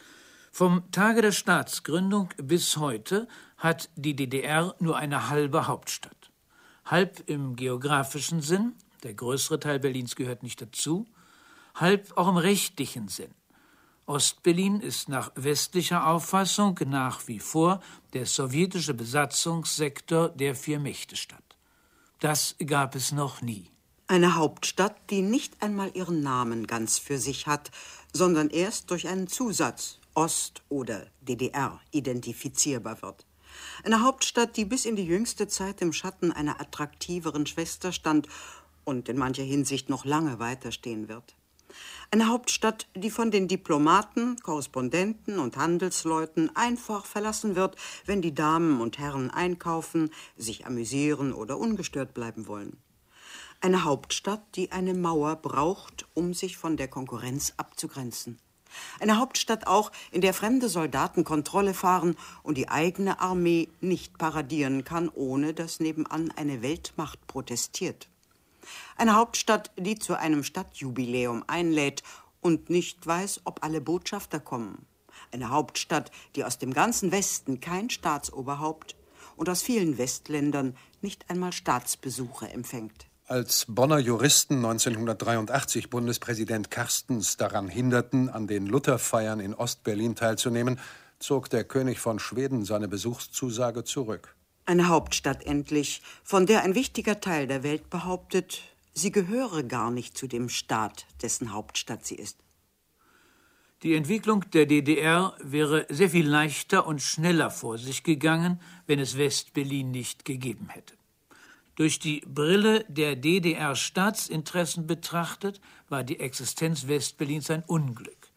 Vom Tage der Staatsgründung bis heute hat die D D R nur eine halbe Hauptstadt. Halb im geografischen Sinn, der größere Teil Berlins gehört nicht dazu, halb auch im rechtlichen Sinn. Ostberlin ist nach westlicher Auffassung nach wie vor der sowjetische Besatzungssektor der Vier-Mächte-Stadt. Das gab es noch nie. Eine Hauptstadt, die nicht einmal ihren Namen ganz für sich hat, sondern erst durch einen Zusatz Ost oder D D R identifizierbar wird. Eine Hauptstadt, die bis in die jüngste Zeit im Schatten einer attraktiveren Schwester stand und in mancher Hinsicht noch lange weiterstehen wird. Eine Hauptstadt, die von den Diplomaten, Korrespondenten und Handelsleuten einfach verlassen wird, wenn die Damen und Herren einkaufen, sich amüsieren oder ungestört bleiben wollen. Eine Hauptstadt, die eine Mauer braucht, um sich von der Konkurrenz abzugrenzen. Eine Hauptstadt auch, in der fremde Soldaten Kontrolle fahren und die eigene Armee nicht paradieren kann, ohne dass nebenan eine Weltmacht protestiert. Eine Hauptstadt, die zu einem Stadtjubiläum einlädt und nicht weiß, ob alle Botschafter kommen. Eine Hauptstadt, die aus dem ganzen Westen kein Staatsoberhaupt und aus vielen Westländern nicht einmal Staatsbesuche empfängt. Als Bonner Juristen neunzehnhundertdreiundachtzig Bundespräsident Carstens daran hinderten, an den Lutherfeiern in Ostberlin teilzunehmen, zog der König von Schweden seine Besuchszusage zurück. Eine Hauptstadt endlich, von der ein wichtiger Teil der Welt behauptet, sie gehöre gar nicht zu dem Staat, dessen Hauptstadt sie ist. Die Entwicklung der D D R wäre sehr viel leichter und schneller vor sich gegangen, wenn es Westberlin nicht gegeben hätte. Durch die Brille der D D R-Staatsinteressen betrachtet, war die Existenz Westberlins ein Unglück.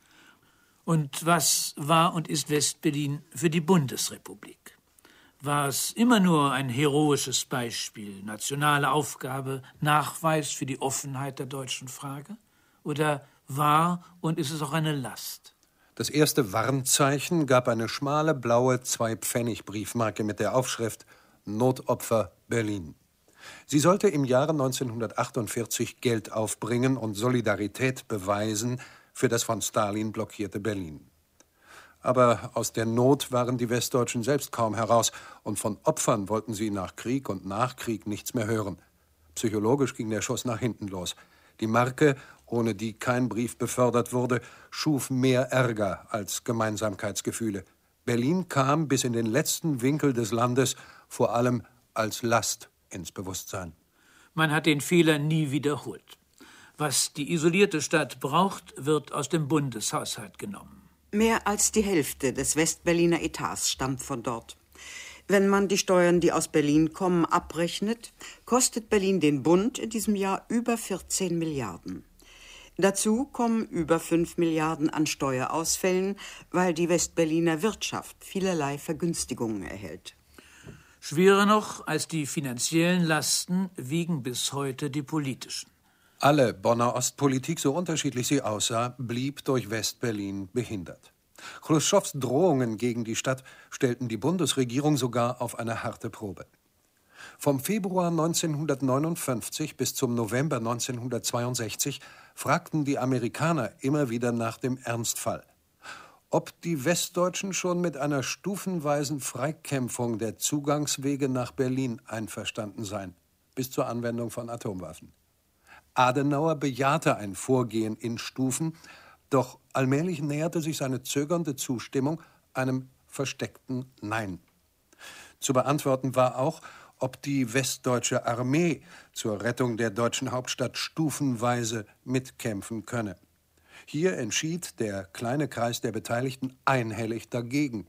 Und was war und ist Westberlin für die Bundesrepublik? War es immer nur ein heroisches Beispiel, nationale Aufgabe, Nachweis für die Offenheit der deutschen Frage? Oder war und ist es auch eine Last? Das erste Warnzeichen gab eine schmale blaue Zwei-Pfennig-Briefmarke mit der Aufschrift Notopfer Berlin. Sie sollte im Jahre neunzehnhundertachtundvierzig Geld aufbringen und Solidarität beweisen für das von Stalin blockierte Berlin. Aber aus der Not waren die Westdeutschen selbst kaum heraus, und von Opfern wollten sie nach Krieg und nach Krieg nichts mehr hören. Psychologisch ging der Schuss nach hinten los. Die Marke, ohne die kein Brief befördert wurde, schuf mehr Ärger als Gemeinsamkeitsgefühle. Berlin kam bis in den letzten Winkel des Landes vor allem als Last ins Bewusstsein. Man hat den Fehler nie wiederholt. Was die isolierte Stadt braucht, wird aus dem Bundeshaushalt genommen. Mehr als die Hälfte des Westberliner Etats stammt von dort. Wenn man die Steuern, die aus Berlin kommen, abrechnet, kostet Berlin den Bund in diesem Jahr über vierzehn Milliarden. Dazu kommen über fünf Milliarden an Steuerausfällen, weil die Westberliner Wirtschaft vielerlei Vergünstigungen erhält. Schwerer noch als die finanziellen Lasten wiegen bis heute die politischen. Alle Bonner Ostpolitik, so unterschiedlich sie aussah, blieb durch Westberlin behindert. Chruschtschows Drohungen gegen die Stadt stellten die Bundesregierung sogar auf eine harte Probe. Vom Februar neunzehnhundertneunundfünfzig bis zum November neunzehnhundertzweiundsechzig fragten die Amerikaner immer wieder nach dem Ernstfall. Ob die Westdeutschen schon mit einer stufenweisen Freikämpfung der Zugangswege nach Berlin einverstanden seien, bis zur Anwendung von Atomwaffen. Adenauer bejahte ein Vorgehen in Stufen, doch allmählich näherte sich seine zögernde Zustimmung einem versteckten Nein. Zu beantworten war auch, ob die westdeutsche Armee zur Rettung der deutschen Hauptstadt stufenweise mitkämpfen könne. Hier entschied der kleine Kreis der Beteiligten einhellig dagegen.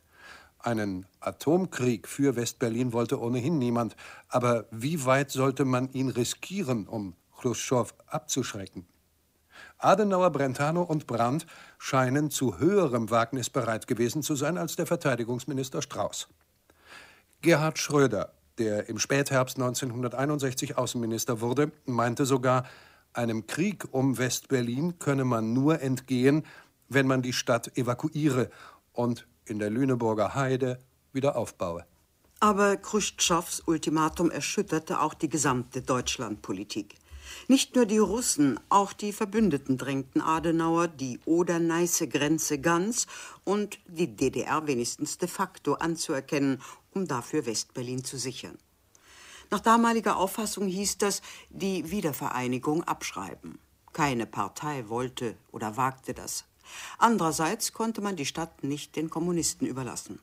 Einen Atomkrieg für Westberlin wollte ohnehin niemand, aber wie weit sollte man ihn riskieren, um Chruschtschow abzuschrecken? Adenauer, Brentano und Brandt scheinen zu höherem Wagnis bereit gewesen zu sein als der Verteidigungsminister Strauß. Gerhard Schröder, der im Spätherbst neunzehnhunderteinundsechzig Außenminister wurde, meinte sogar, einem Krieg um Westberlin könne man nur entgehen, wenn man die Stadt evakuiere und in der Lüneburger Heide wieder aufbaue. Aber Chruschtschows Ultimatum erschütterte auch die gesamte Deutschlandpolitik. Nicht nur die Russen, auch die Verbündeten drängten Adenauer, die Oder-Neiße-Grenze ganz und die D D R wenigstens de facto anzuerkennen, um dafür Westberlin zu sichern. Nach damaliger Auffassung hieß das, die Wiedervereinigung abschreiben. Keine Partei wollte oder wagte das. Andererseits konnte man die Stadt nicht den Kommunisten überlassen.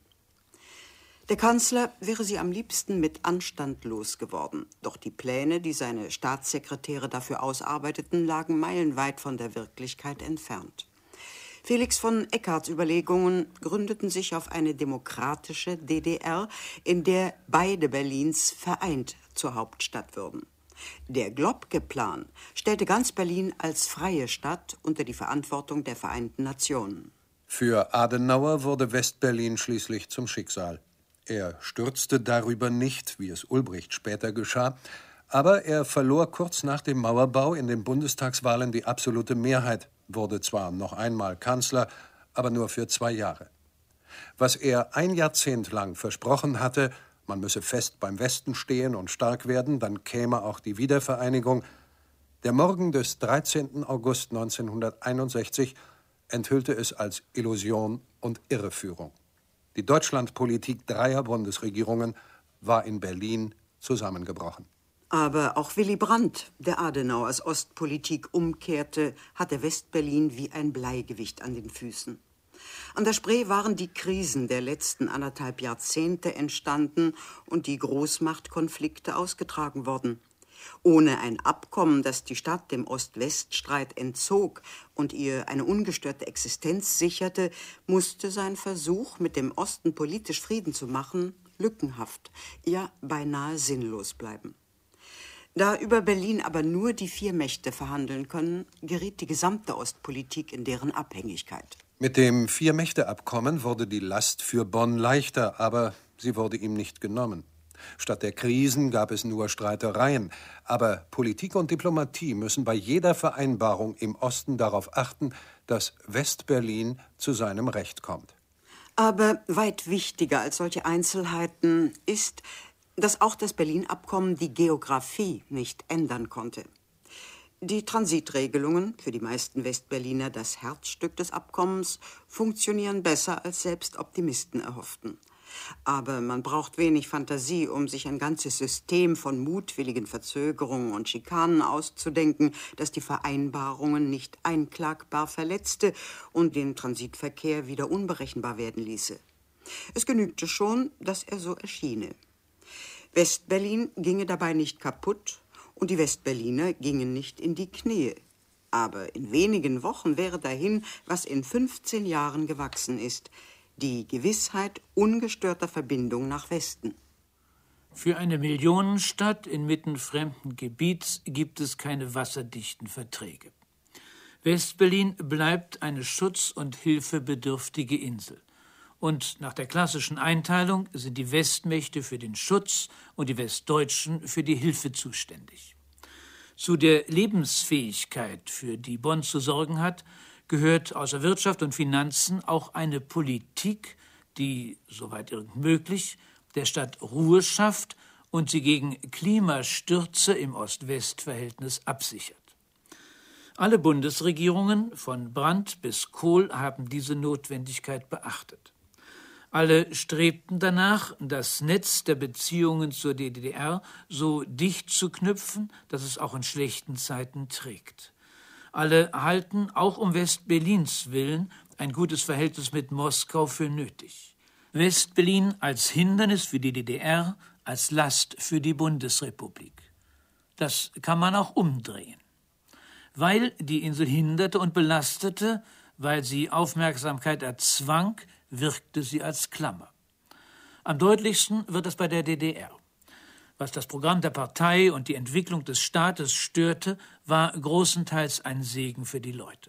Der Kanzler wäre sie am liebsten mit Anstand losgeworden. Doch die Pläne, die seine Staatssekretäre dafür ausarbeiteten, lagen meilenweit von der Wirklichkeit entfernt. Felix von Eckarts Überlegungen gründeten sich auf eine demokratische D D R, in der beide Berlins vereint zur Hauptstadt würden. Der Globke-Plan stellte ganz Berlin als freie Stadt unter die Verantwortung der Vereinten Nationen. Für Adenauer wurde Westberlin schließlich zum Schicksal. Er stürzte darüber nicht, wie es Ulbricht später geschah, aber er verlor kurz nach dem Mauerbau in den Bundestagswahlen die absolute Mehrheit, wurde zwar noch einmal Kanzler, aber nur für zwei Jahre. Was er ein Jahrzehnt lang versprochen hatte, man müsse fest beim Westen stehen und stark werden, dann käme auch die Wiedervereinigung. Der Morgen des dreizehnten August neunzehnhunderteinundsechzig enthüllte es als Illusion und Irreführung. Die Deutschlandpolitik dreier Bundesregierungen war in Berlin zusammengebrochen. Aber auch Willy Brandt, der Adenauers Ostpolitik umkehrte, hatte Westberlin wie ein Bleigewicht an den Füßen. An der Spree waren die Krisen der letzten anderthalb Jahrzehnte entstanden und die Großmachtkonflikte ausgetragen worden. Ohne ein Abkommen, das die Stadt dem Ost-West-Streit entzog und ihr eine ungestörte Existenz sicherte, musste sein Versuch, mit dem Osten politisch Frieden zu machen, lückenhaft, ja beinahe sinnlos bleiben. Da über Berlin aber nur die vier Mächte verhandeln können, geriet die gesamte Ostpolitik in deren Abhängigkeit. Mit dem Vier-Mächte-Abkommen wurde die Last für Bonn leichter, aber sie wurde ihm nicht genommen. Statt der Krisen gab es nur Streitereien. Aber Politik und Diplomatie müssen bei jeder Vereinbarung im Osten darauf achten, dass Westberlin zu seinem Recht kommt. Aber weit wichtiger als solche Einzelheiten ist, dass auch das Berlin-Abkommen die Geografie nicht ändern konnte. Die Transitregelungen, für die meisten Westberliner das Herzstück des Abkommens, funktionieren besser, als selbst Optimisten erhofften. Aber man braucht wenig Fantasie, um sich ein ganzes System von mutwilligen Verzögerungen und Schikanen auszudenken, das die Vereinbarungen nicht einklagbar verletzte und den Transitverkehr wieder unberechenbar werden ließe. Es genügte schon, dass er so erschiene. Westberlin ginge dabei nicht kaputt und die Westberliner gingen nicht in die Knie. Aber in wenigen Wochen wäre dahin, was in fünfzehn Jahren gewachsen ist: die Gewissheit ungestörter Verbindung nach Westen. Für eine Millionenstadt inmitten fremden Gebiets gibt es keine wasserdichten Verträge. Westberlin bleibt eine schutz- und hilfebedürftige Insel. Und nach der klassischen Einteilung sind die Westmächte für den Schutz und die Westdeutschen für die Hilfe zuständig. Zu der Lebensfähigkeit, für die Bonn zu sorgen hat, gehört außer Wirtschaft und Finanzen auch eine Politik, die, soweit irgend möglich, der Stadt Ruhe schafft und sie gegen Klimastürze im Ost-West-Verhältnis absichert. Alle Bundesregierungen, von Brandt bis Kohl, haben diese Notwendigkeit beachtet. Alle strebten danach, das Netz der Beziehungen zur D D R so dicht zu knüpfen, dass es auch in schlechten Zeiten trägt. Alle halten, auch um Westberlins willen, ein gutes Verhältnis mit Moskau für nötig. Westberlin als Hindernis für die D D R, als Last für die Bundesrepublik. Das kann man auch umdrehen. Weil die Insel hinderte und belastete, weil sie Aufmerksamkeit erzwang, wirkte sie als Klammer. Am deutlichsten wird das bei der D D R. Was das Programm der Partei und die Entwicklung des Staates störte, war großenteils ein Segen für die Leute.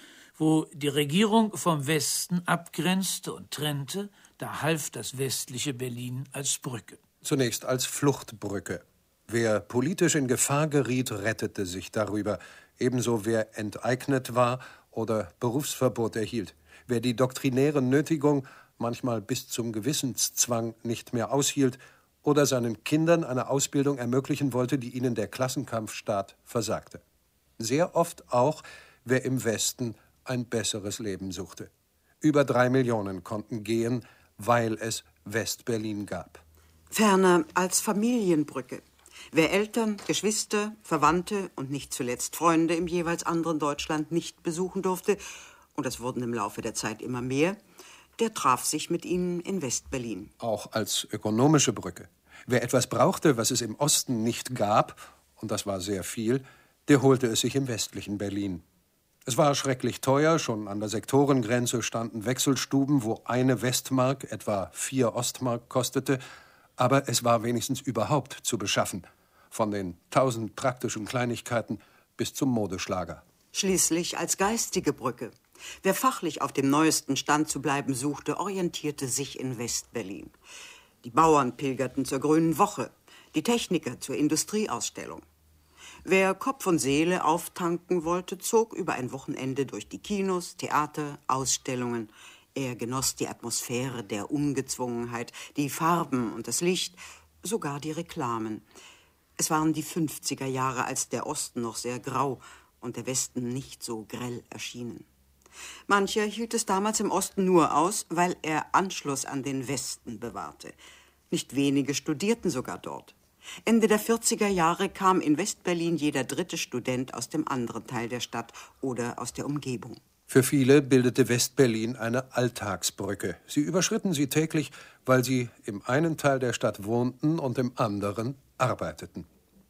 Wo die Regierung vom Westen abgrenzte und trennte, da half das westliche Berlin als Brücke. Zunächst als Fluchtbrücke. Wer politisch in Gefahr geriet, rettete sich darüber. Ebenso wer enteignet war oder Berufsverbot erhielt. Wer die doktrinäre Nötigung, manchmal bis zum Gewissenszwang, nicht mehr aushielt oder seinen Kindern eine Ausbildung ermöglichen wollte, die ihnen der Klassenkampfstaat versagte. Sehr oft auch, wer im Westen ein besseres Leben suchte. Über drei Millionen konnten gehen, weil es Westberlin gab. Ferner als Familienbrücke. Wer Eltern, Geschwister, Verwandte und nicht zuletzt Freunde im jeweils anderen Deutschland nicht besuchen durfte, und es wurden im Laufe der Zeit immer mehr, der traf sich mit ihnen in Westberlin. Auch als ökonomische Brücke. Wer etwas brauchte, was es im Osten nicht gab, und das war sehr viel, der holte es sich im westlichen Berlin. Es war schrecklich teuer, schon an der Sektorengrenze standen Wechselstuben, wo eine Westmark etwa vier Ostmark kostete, aber es war wenigstens überhaupt zu beschaffen, von den tausend praktischen Kleinigkeiten bis zum Modeschlager. Schließlich als geistige Brücke. Wer fachlich auf dem neuesten Stand zu bleiben suchte, orientierte sich in Westberlin. Die Bauern pilgerten zur Grünen Woche, die Techniker zur Industrieausstellung. Wer Kopf und Seele auftanken wollte, zog über ein Wochenende durch die Kinos, Theater, Ausstellungen. Er genoss die Atmosphäre der Ungezwungenheit, die Farben und das Licht, sogar die Reklamen. Es waren die fünfziger Jahre, als der Osten noch sehr grau und der Westen nicht so grell erschienen. Mancher hielt es damals im Osten nur aus, weil er Anschluss an den Westen bewahrte. Nicht wenige studierten sogar dort. Ende der vierziger Jahre kam in Westberlin jeder dritte Student aus dem anderen Teil der Stadt oder aus der Umgebung. Für viele bildete Westberlin eine Alltagsbrücke. Sie überschritten sie täglich, weil sie im einen Teil der Stadt wohnten und im anderen arbeiteten.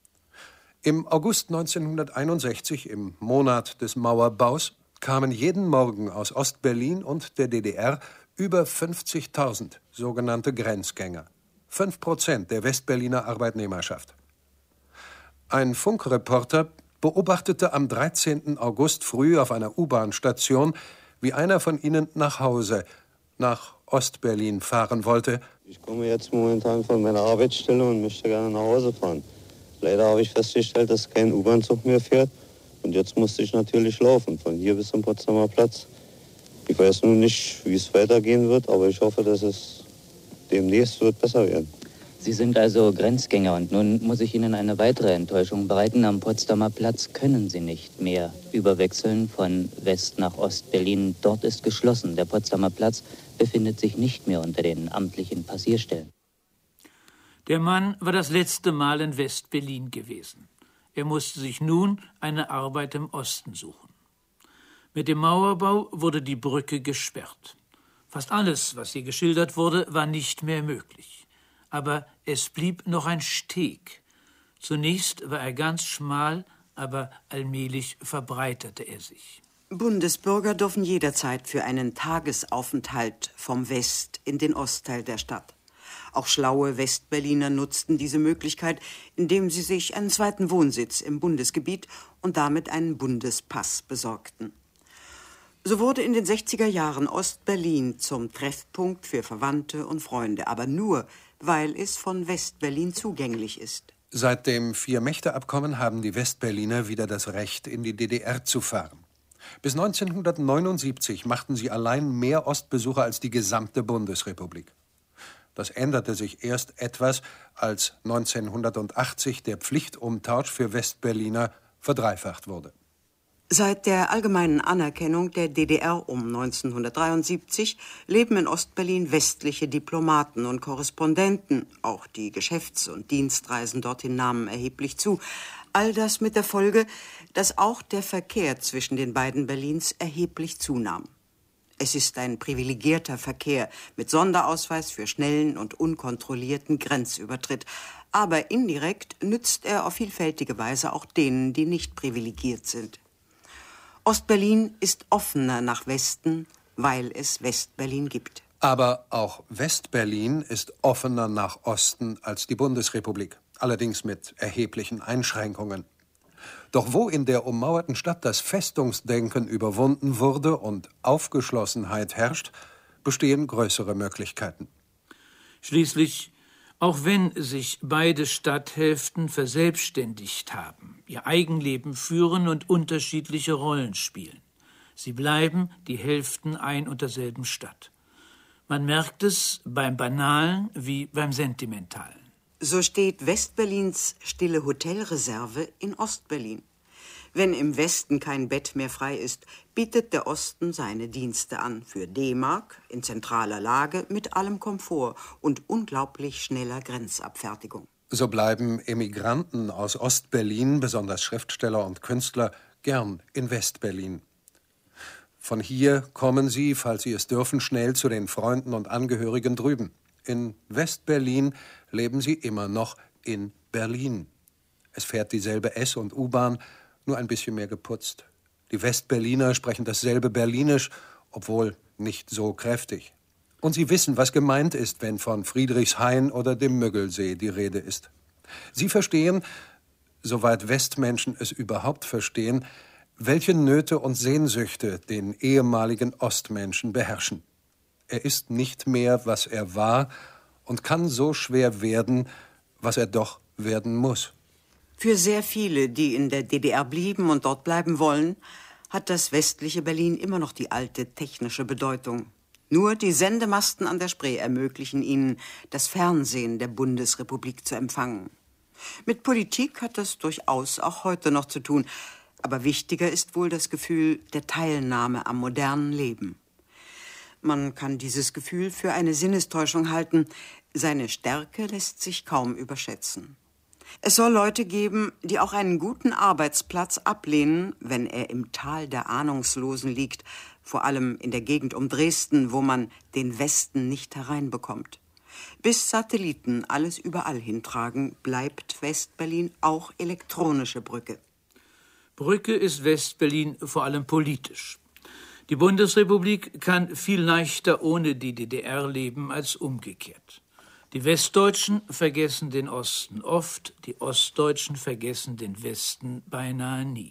Im August neunzehnhunderteinundsechzig, im Monat des Mauerbaus, kamen jeden Morgen aus Ostberlin und der D D R über fünfzigtausend sogenannte Grenzgänger. Fünf Prozent der Westberliner Arbeitnehmerschaft. Ein Funkreporter beobachtete am dreizehnten August früh auf einer U-Bahn-Station, wie einer von ihnen nach Hause, nach Ostberlin fahren wollte. Ich komme jetzt momentan von meiner Arbeitsstelle und möchte gerne nach Hause fahren. Leider habe ich festgestellt, dass kein U-Bahn-Zug mehr fährt. Und jetzt musste ich natürlich laufen, von hier bis zum Potsdamer Platz. Ich weiß nun nicht, wie es weitergehen wird, aber ich hoffe, dass es demnächst wird besser werden. Sie sind also Grenzgänger und nun muss ich Ihnen eine weitere Enttäuschung bereiten. Am Potsdamer Platz können Sie nicht mehr überwechseln von West nach Ost-Berlin. Dort ist geschlossen. Der Potsdamer Platz befindet sich nicht mehr unter den amtlichen Passierstellen. Der Mann war das letzte Mal in West-Berlin gewesen. Er musste sich nun eine Arbeit im Osten suchen. Mit dem Mauerbau wurde die Brücke gesperrt. Fast alles, was hier geschildert wurde, war nicht mehr möglich. Aber es blieb noch ein Steg. Zunächst war er ganz schmal, aber allmählich verbreiterte er sich. Bundesbürger dürfen jederzeit für einen Tagesaufenthalt vom West in den Ostteil der Stadt. Auch schlaue Westberliner nutzten diese Möglichkeit, indem sie sich einen zweiten Wohnsitz im Bundesgebiet und damit einen Bundespass besorgten. So wurde in den sechziger Jahren Ostberlin zum Treffpunkt für Verwandte und Freunde, aber nur, weil es von Westberlin zugänglich ist. Seit dem Vier-Mächte-Abkommen haben die Westberliner wieder das Recht, in die D D R zu fahren. Bis neunzehnhundertneunundsiebzig machten sie allein mehr Ostbesucher als die gesamte Bundesrepublik. Das änderte sich erst etwas, als neunzehnhundertachtzig der Pflichtumtausch für Westberliner verdreifacht wurde. Seit der allgemeinen Anerkennung der D D R um neunzehnhundertdreiundsiebzig leben in Ostberlin westliche Diplomaten und Korrespondenten. Auch die Geschäfts- und Dienstreisen dorthin nahmen erheblich zu. All das mit der Folge, dass auch der Verkehr zwischen den beiden Berlins erheblich zunahm. Es ist ein privilegierter Verkehr mit Sonderausweis für schnellen und unkontrollierten Grenzübertritt. Aber indirekt nützt er auf vielfältige Weise auch denen, die nicht privilegiert sind. Ostberlin ist offener nach Westen, weil es Westberlin gibt. Aber auch Westberlin ist offener nach Osten als die Bundesrepublik, allerdings mit erheblichen Einschränkungen. Doch wo in der ummauerten Stadt das Festungsdenken überwunden wurde und Aufgeschlossenheit herrscht, bestehen größere Möglichkeiten. Schließlich, auch wenn sich beide Stadthälften verselbstständigt haben, ihr Eigenleben führen und unterschiedliche Rollen spielen, sie bleiben die Hälften ein und derselben Stadt. Man merkt es beim Banalen wie beim Sentimentalen. So steht Westberlins stille Hotelreserve in Ostberlin. Wenn im Westen kein Bett mehr frei ist, bietet der Osten seine Dienste an für D-Mark in zentraler Lage mit allem Komfort und unglaublich schneller Grenzabfertigung. So bleiben Emigranten aus Ostberlin, besonders Schriftsteller und Künstler, gern in Westberlin. Von hier kommen sie, falls sie es dürfen, schnell zu den Freunden und Angehörigen drüben. In Westberlin leben sie immer noch in Berlin. Es fährt dieselbe S- und U-Bahn, nur ein bisschen mehr geputzt. Die Westberliner sprechen dasselbe Berlinisch, obwohl nicht so kräftig. Und sie wissen, was gemeint ist, wenn von Friedrichshain oder dem Müggelsee die Rede ist. Sie verstehen, soweit Westmenschen es überhaupt verstehen, welche Nöte und Sehnsüchte den ehemaligen Ostmenschen beherrschen. Er ist nicht mehr, was er war, und kann so schwer werden, was er doch werden muss. Für sehr viele, die in der D D R blieben und dort bleiben wollen, hat das westliche Berlin immer noch die alte technische Bedeutung. Nur die Sendemasten an der Spree ermöglichen ihnen, das Fernsehen der Bundesrepublik zu empfangen. Mit Politik hat das durchaus auch heute noch zu tun. Aber wichtiger ist wohl das Gefühl der Teilnahme am modernen Leben. Man kann dieses Gefühl für eine Sinnestäuschung halten. Seine Stärke lässt sich kaum überschätzen. Es soll Leute geben, die auch einen guten Arbeitsplatz ablehnen, wenn er im Tal der Ahnungslosen liegt, vor allem in der Gegend um Dresden, wo man den Westen nicht hereinbekommt. Bis Satelliten alles überall hintragen, bleibt Westberlin auch elektronische Brücke. Brücke ist Westberlin vor allem politisch. Die Bundesrepublik kann viel leichter ohne die D D R leben als umgekehrt. Die Westdeutschen vergessen den Osten oft, die Ostdeutschen vergessen den Westen beinahe nie.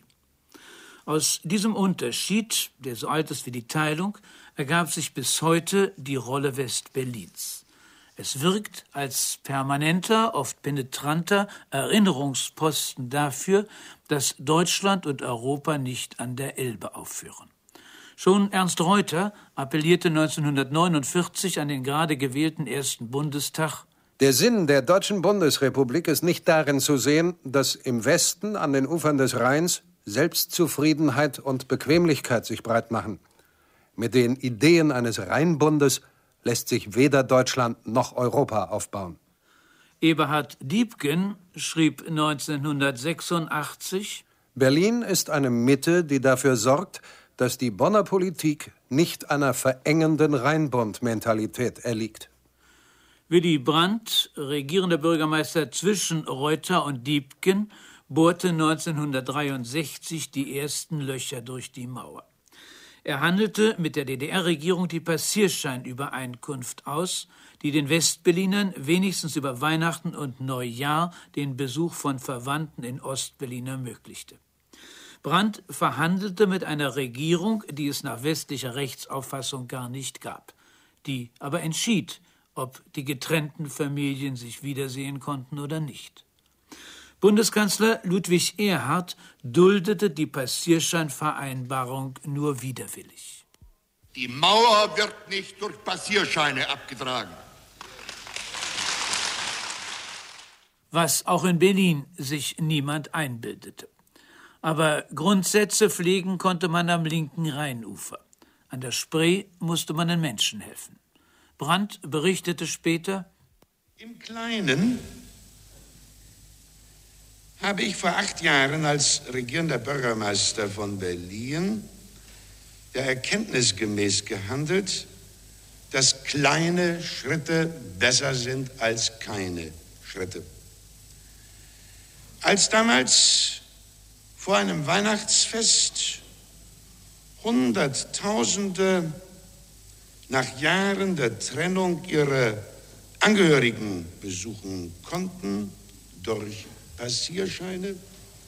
Aus diesem Unterschied, der so alt ist wie die Teilung, ergab sich bis heute die Rolle Westberlins. Es wirkt als permanenter, oft penetranter Erinnerungsposten dafür, dass Deutschland und Europa nicht an der Elbe aufführen. Schon Ernst Reuter appellierte neunzehnhundertneunundvierzig an den gerade gewählten ersten Bundestag: Der Sinn der Deutschen Bundesrepublik ist nicht darin zu sehen, dass im Westen an den Ufern des Rheins Selbstzufriedenheit und Bequemlichkeit sich breit machen. Mit den Ideen eines Rheinbundes lässt sich weder Deutschland noch Europa aufbauen. Eberhard Diepgen schrieb neunzehnhundertsechsundachtzig: Berlin ist eine Mitte, die dafür sorgt, dass die Bonner Politik nicht einer verengenden Rheinbund-Mentalität erliegt. Willy Brandt, regierender Bürgermeister zwischen Reuter und Diepgen, bohrte neunzehnhundertdreiundsechzig die ersten Löcher durch die Mauer. Er handelte mit der D D R-Regierung die Passierscheinübereinkunft aus, die den Westberlinern wenigstens über Weihnachten und Neujahr den Besuch von Verwandten in Ostberlin ermöglichte. Brandt verhandelte mit einer Regierung, die es nach westlicher Rechtsauffassung gar nicht gab, die aber entschied, ob die getrennten Familien sich wiedersehen konnten oder nicht. Bundeskanzler Ludwig Erhard duldete die Passierscheinvereinbarung nur widerwillig. Die Mauer wird nicht durch Passierscheine abgetragen. Was auch in Berlin sich niemand einbildete. Aber Grundsätze pflegen konnte man am linken Rheinufer. An der Spree musste man den Menschen helfen. Brandt berichtete später: Im Kleinen habe ich vor acht Jahren als regierender Bürgermeister von Berlin der Erkenntnis gemäß gehandelt, dass kleine Schritte besser sind als keine Schritte. Als damals vor einem Weihnachtsfest Hunderttausende nach Jahren der Trennung ihre Angehörigen besuchen konnten durch Passierscheine,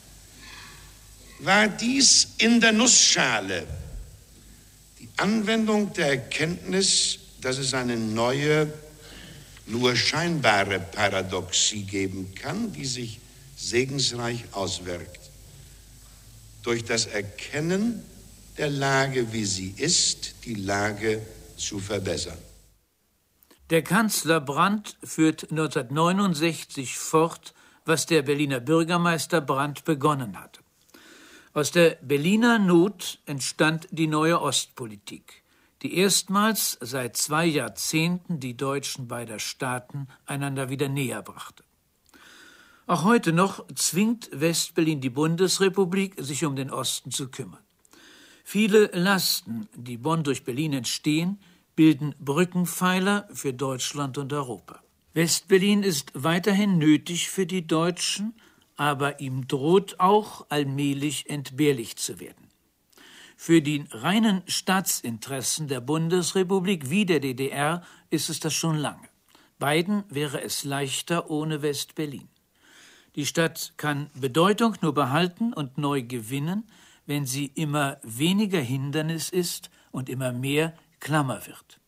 war dies in der Nussschale die Anwendung der Erkenntnis, dass es eine neue, nur scheinbare Paradoxie geben kann, die sich segensreich auswirkt. Durch das Erkennen der Lage, wie sie ist, die Lage zu verbessern. Der Kanzler Brandt führt neunzehnhundertneunundsechzig fort, was der Berliner Bürgermeister Brandt begonnen hatte. Aus der Berliner Not entstand die neue Ostpolitik, die erstmals seit zwei Jahrzehnten die Deutschen beider Staaten einander wieder näher brachte. Auch heute noch zwingt Westberlin die Bundesrepublik, sich um den Osten zu kümmern. Viele Lasten, die Bonn durch Berlin entstehen, bilden Brückenpfeiler für Deutschland und Europa. Westberlin ist weiterhin nötig für die Deutschen, aber ihm droht auch allmählich entbehrlich zu werden. Für die reinen Staatsinteressen der Bundesrepublik wie der D D R ist es das schon lange. Beiden wäre es leichter ohne Westberlin. Die Stadt kann Bedeutung nur behalten und neu gewinnen, wenn sie immer weniger Hindernis ist und immer mehr Klammer wird.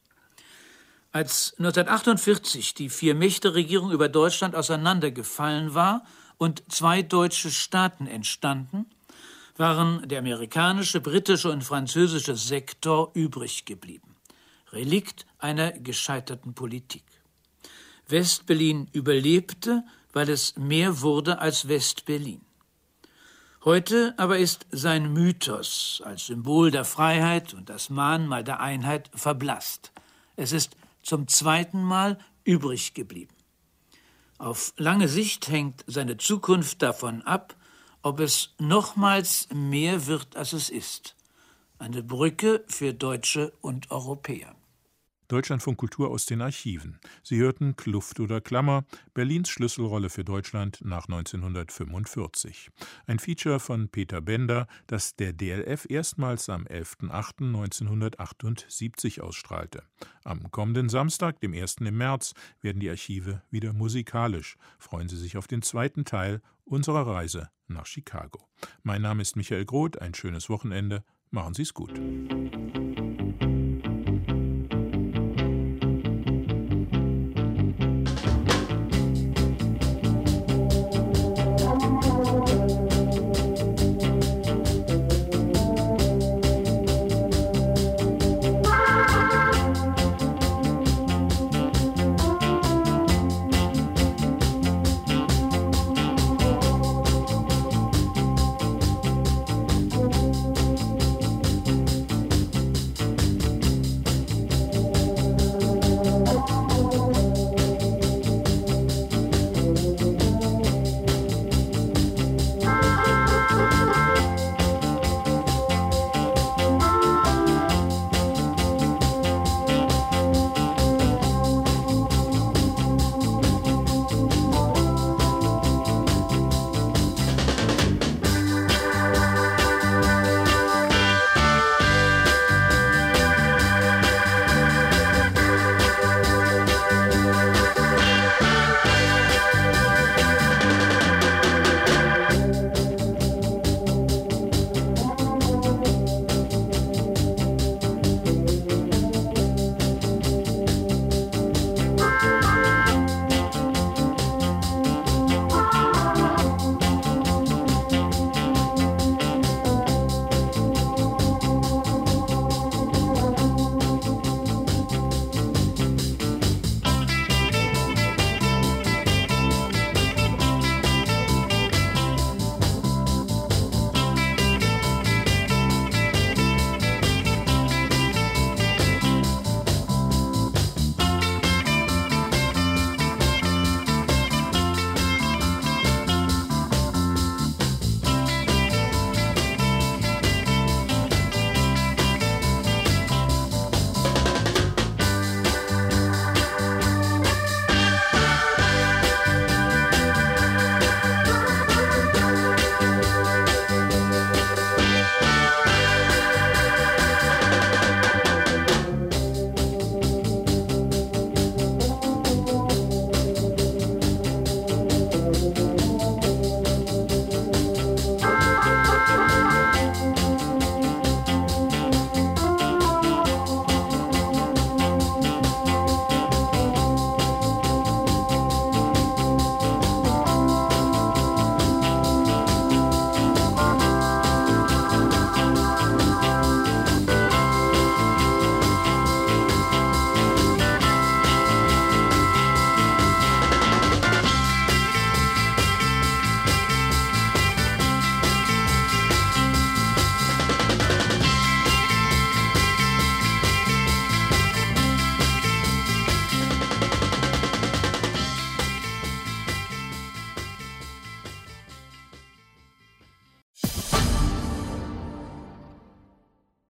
Als neunzehnhundertachtundvierzig die Vier-Mächte-Regierung über Deutschland auseinandergefallen war und zwei deutsche Staaten entstanden, waren der amerikanische, britische und französische Sektor übrig geblieben. Relikt einer gescheiterten Politik. Westberlin überlebte, weil es mehr wurde als Westberlin. Heute aber ist sein Mythos als Symbol der Freiheit und das Mahnmal der Einheit verblasst. Es ist zum zweiten Mal übrig geblieben. Auf lange Sicht hängt seine Zukunft davon ab, ob es nochmals mehr wird, als es ist. Eine Brücke für Deutsche und Europäer. Deutschlandfunk Kultur aus den Archiven. Sie hörten Kluft oder Klammer, Berlins Schlüsselrolle für Deutschland nach neunzehnhundertfünfundvierzig. Ein Feature von Peter Bender, das der D L F erstmals am elften achter neunzehnhundertachtundsiebzig ausstrahlte. Am kommenden Samstag, dem ersten im März, werden die Archive wieder musikalisch. Freuen Sie sich auf den zweiten Teil unserer Reise nach Chicago. Mein Name ist Michael Groth, ein schönes Wochenende. Machen Sie es gut.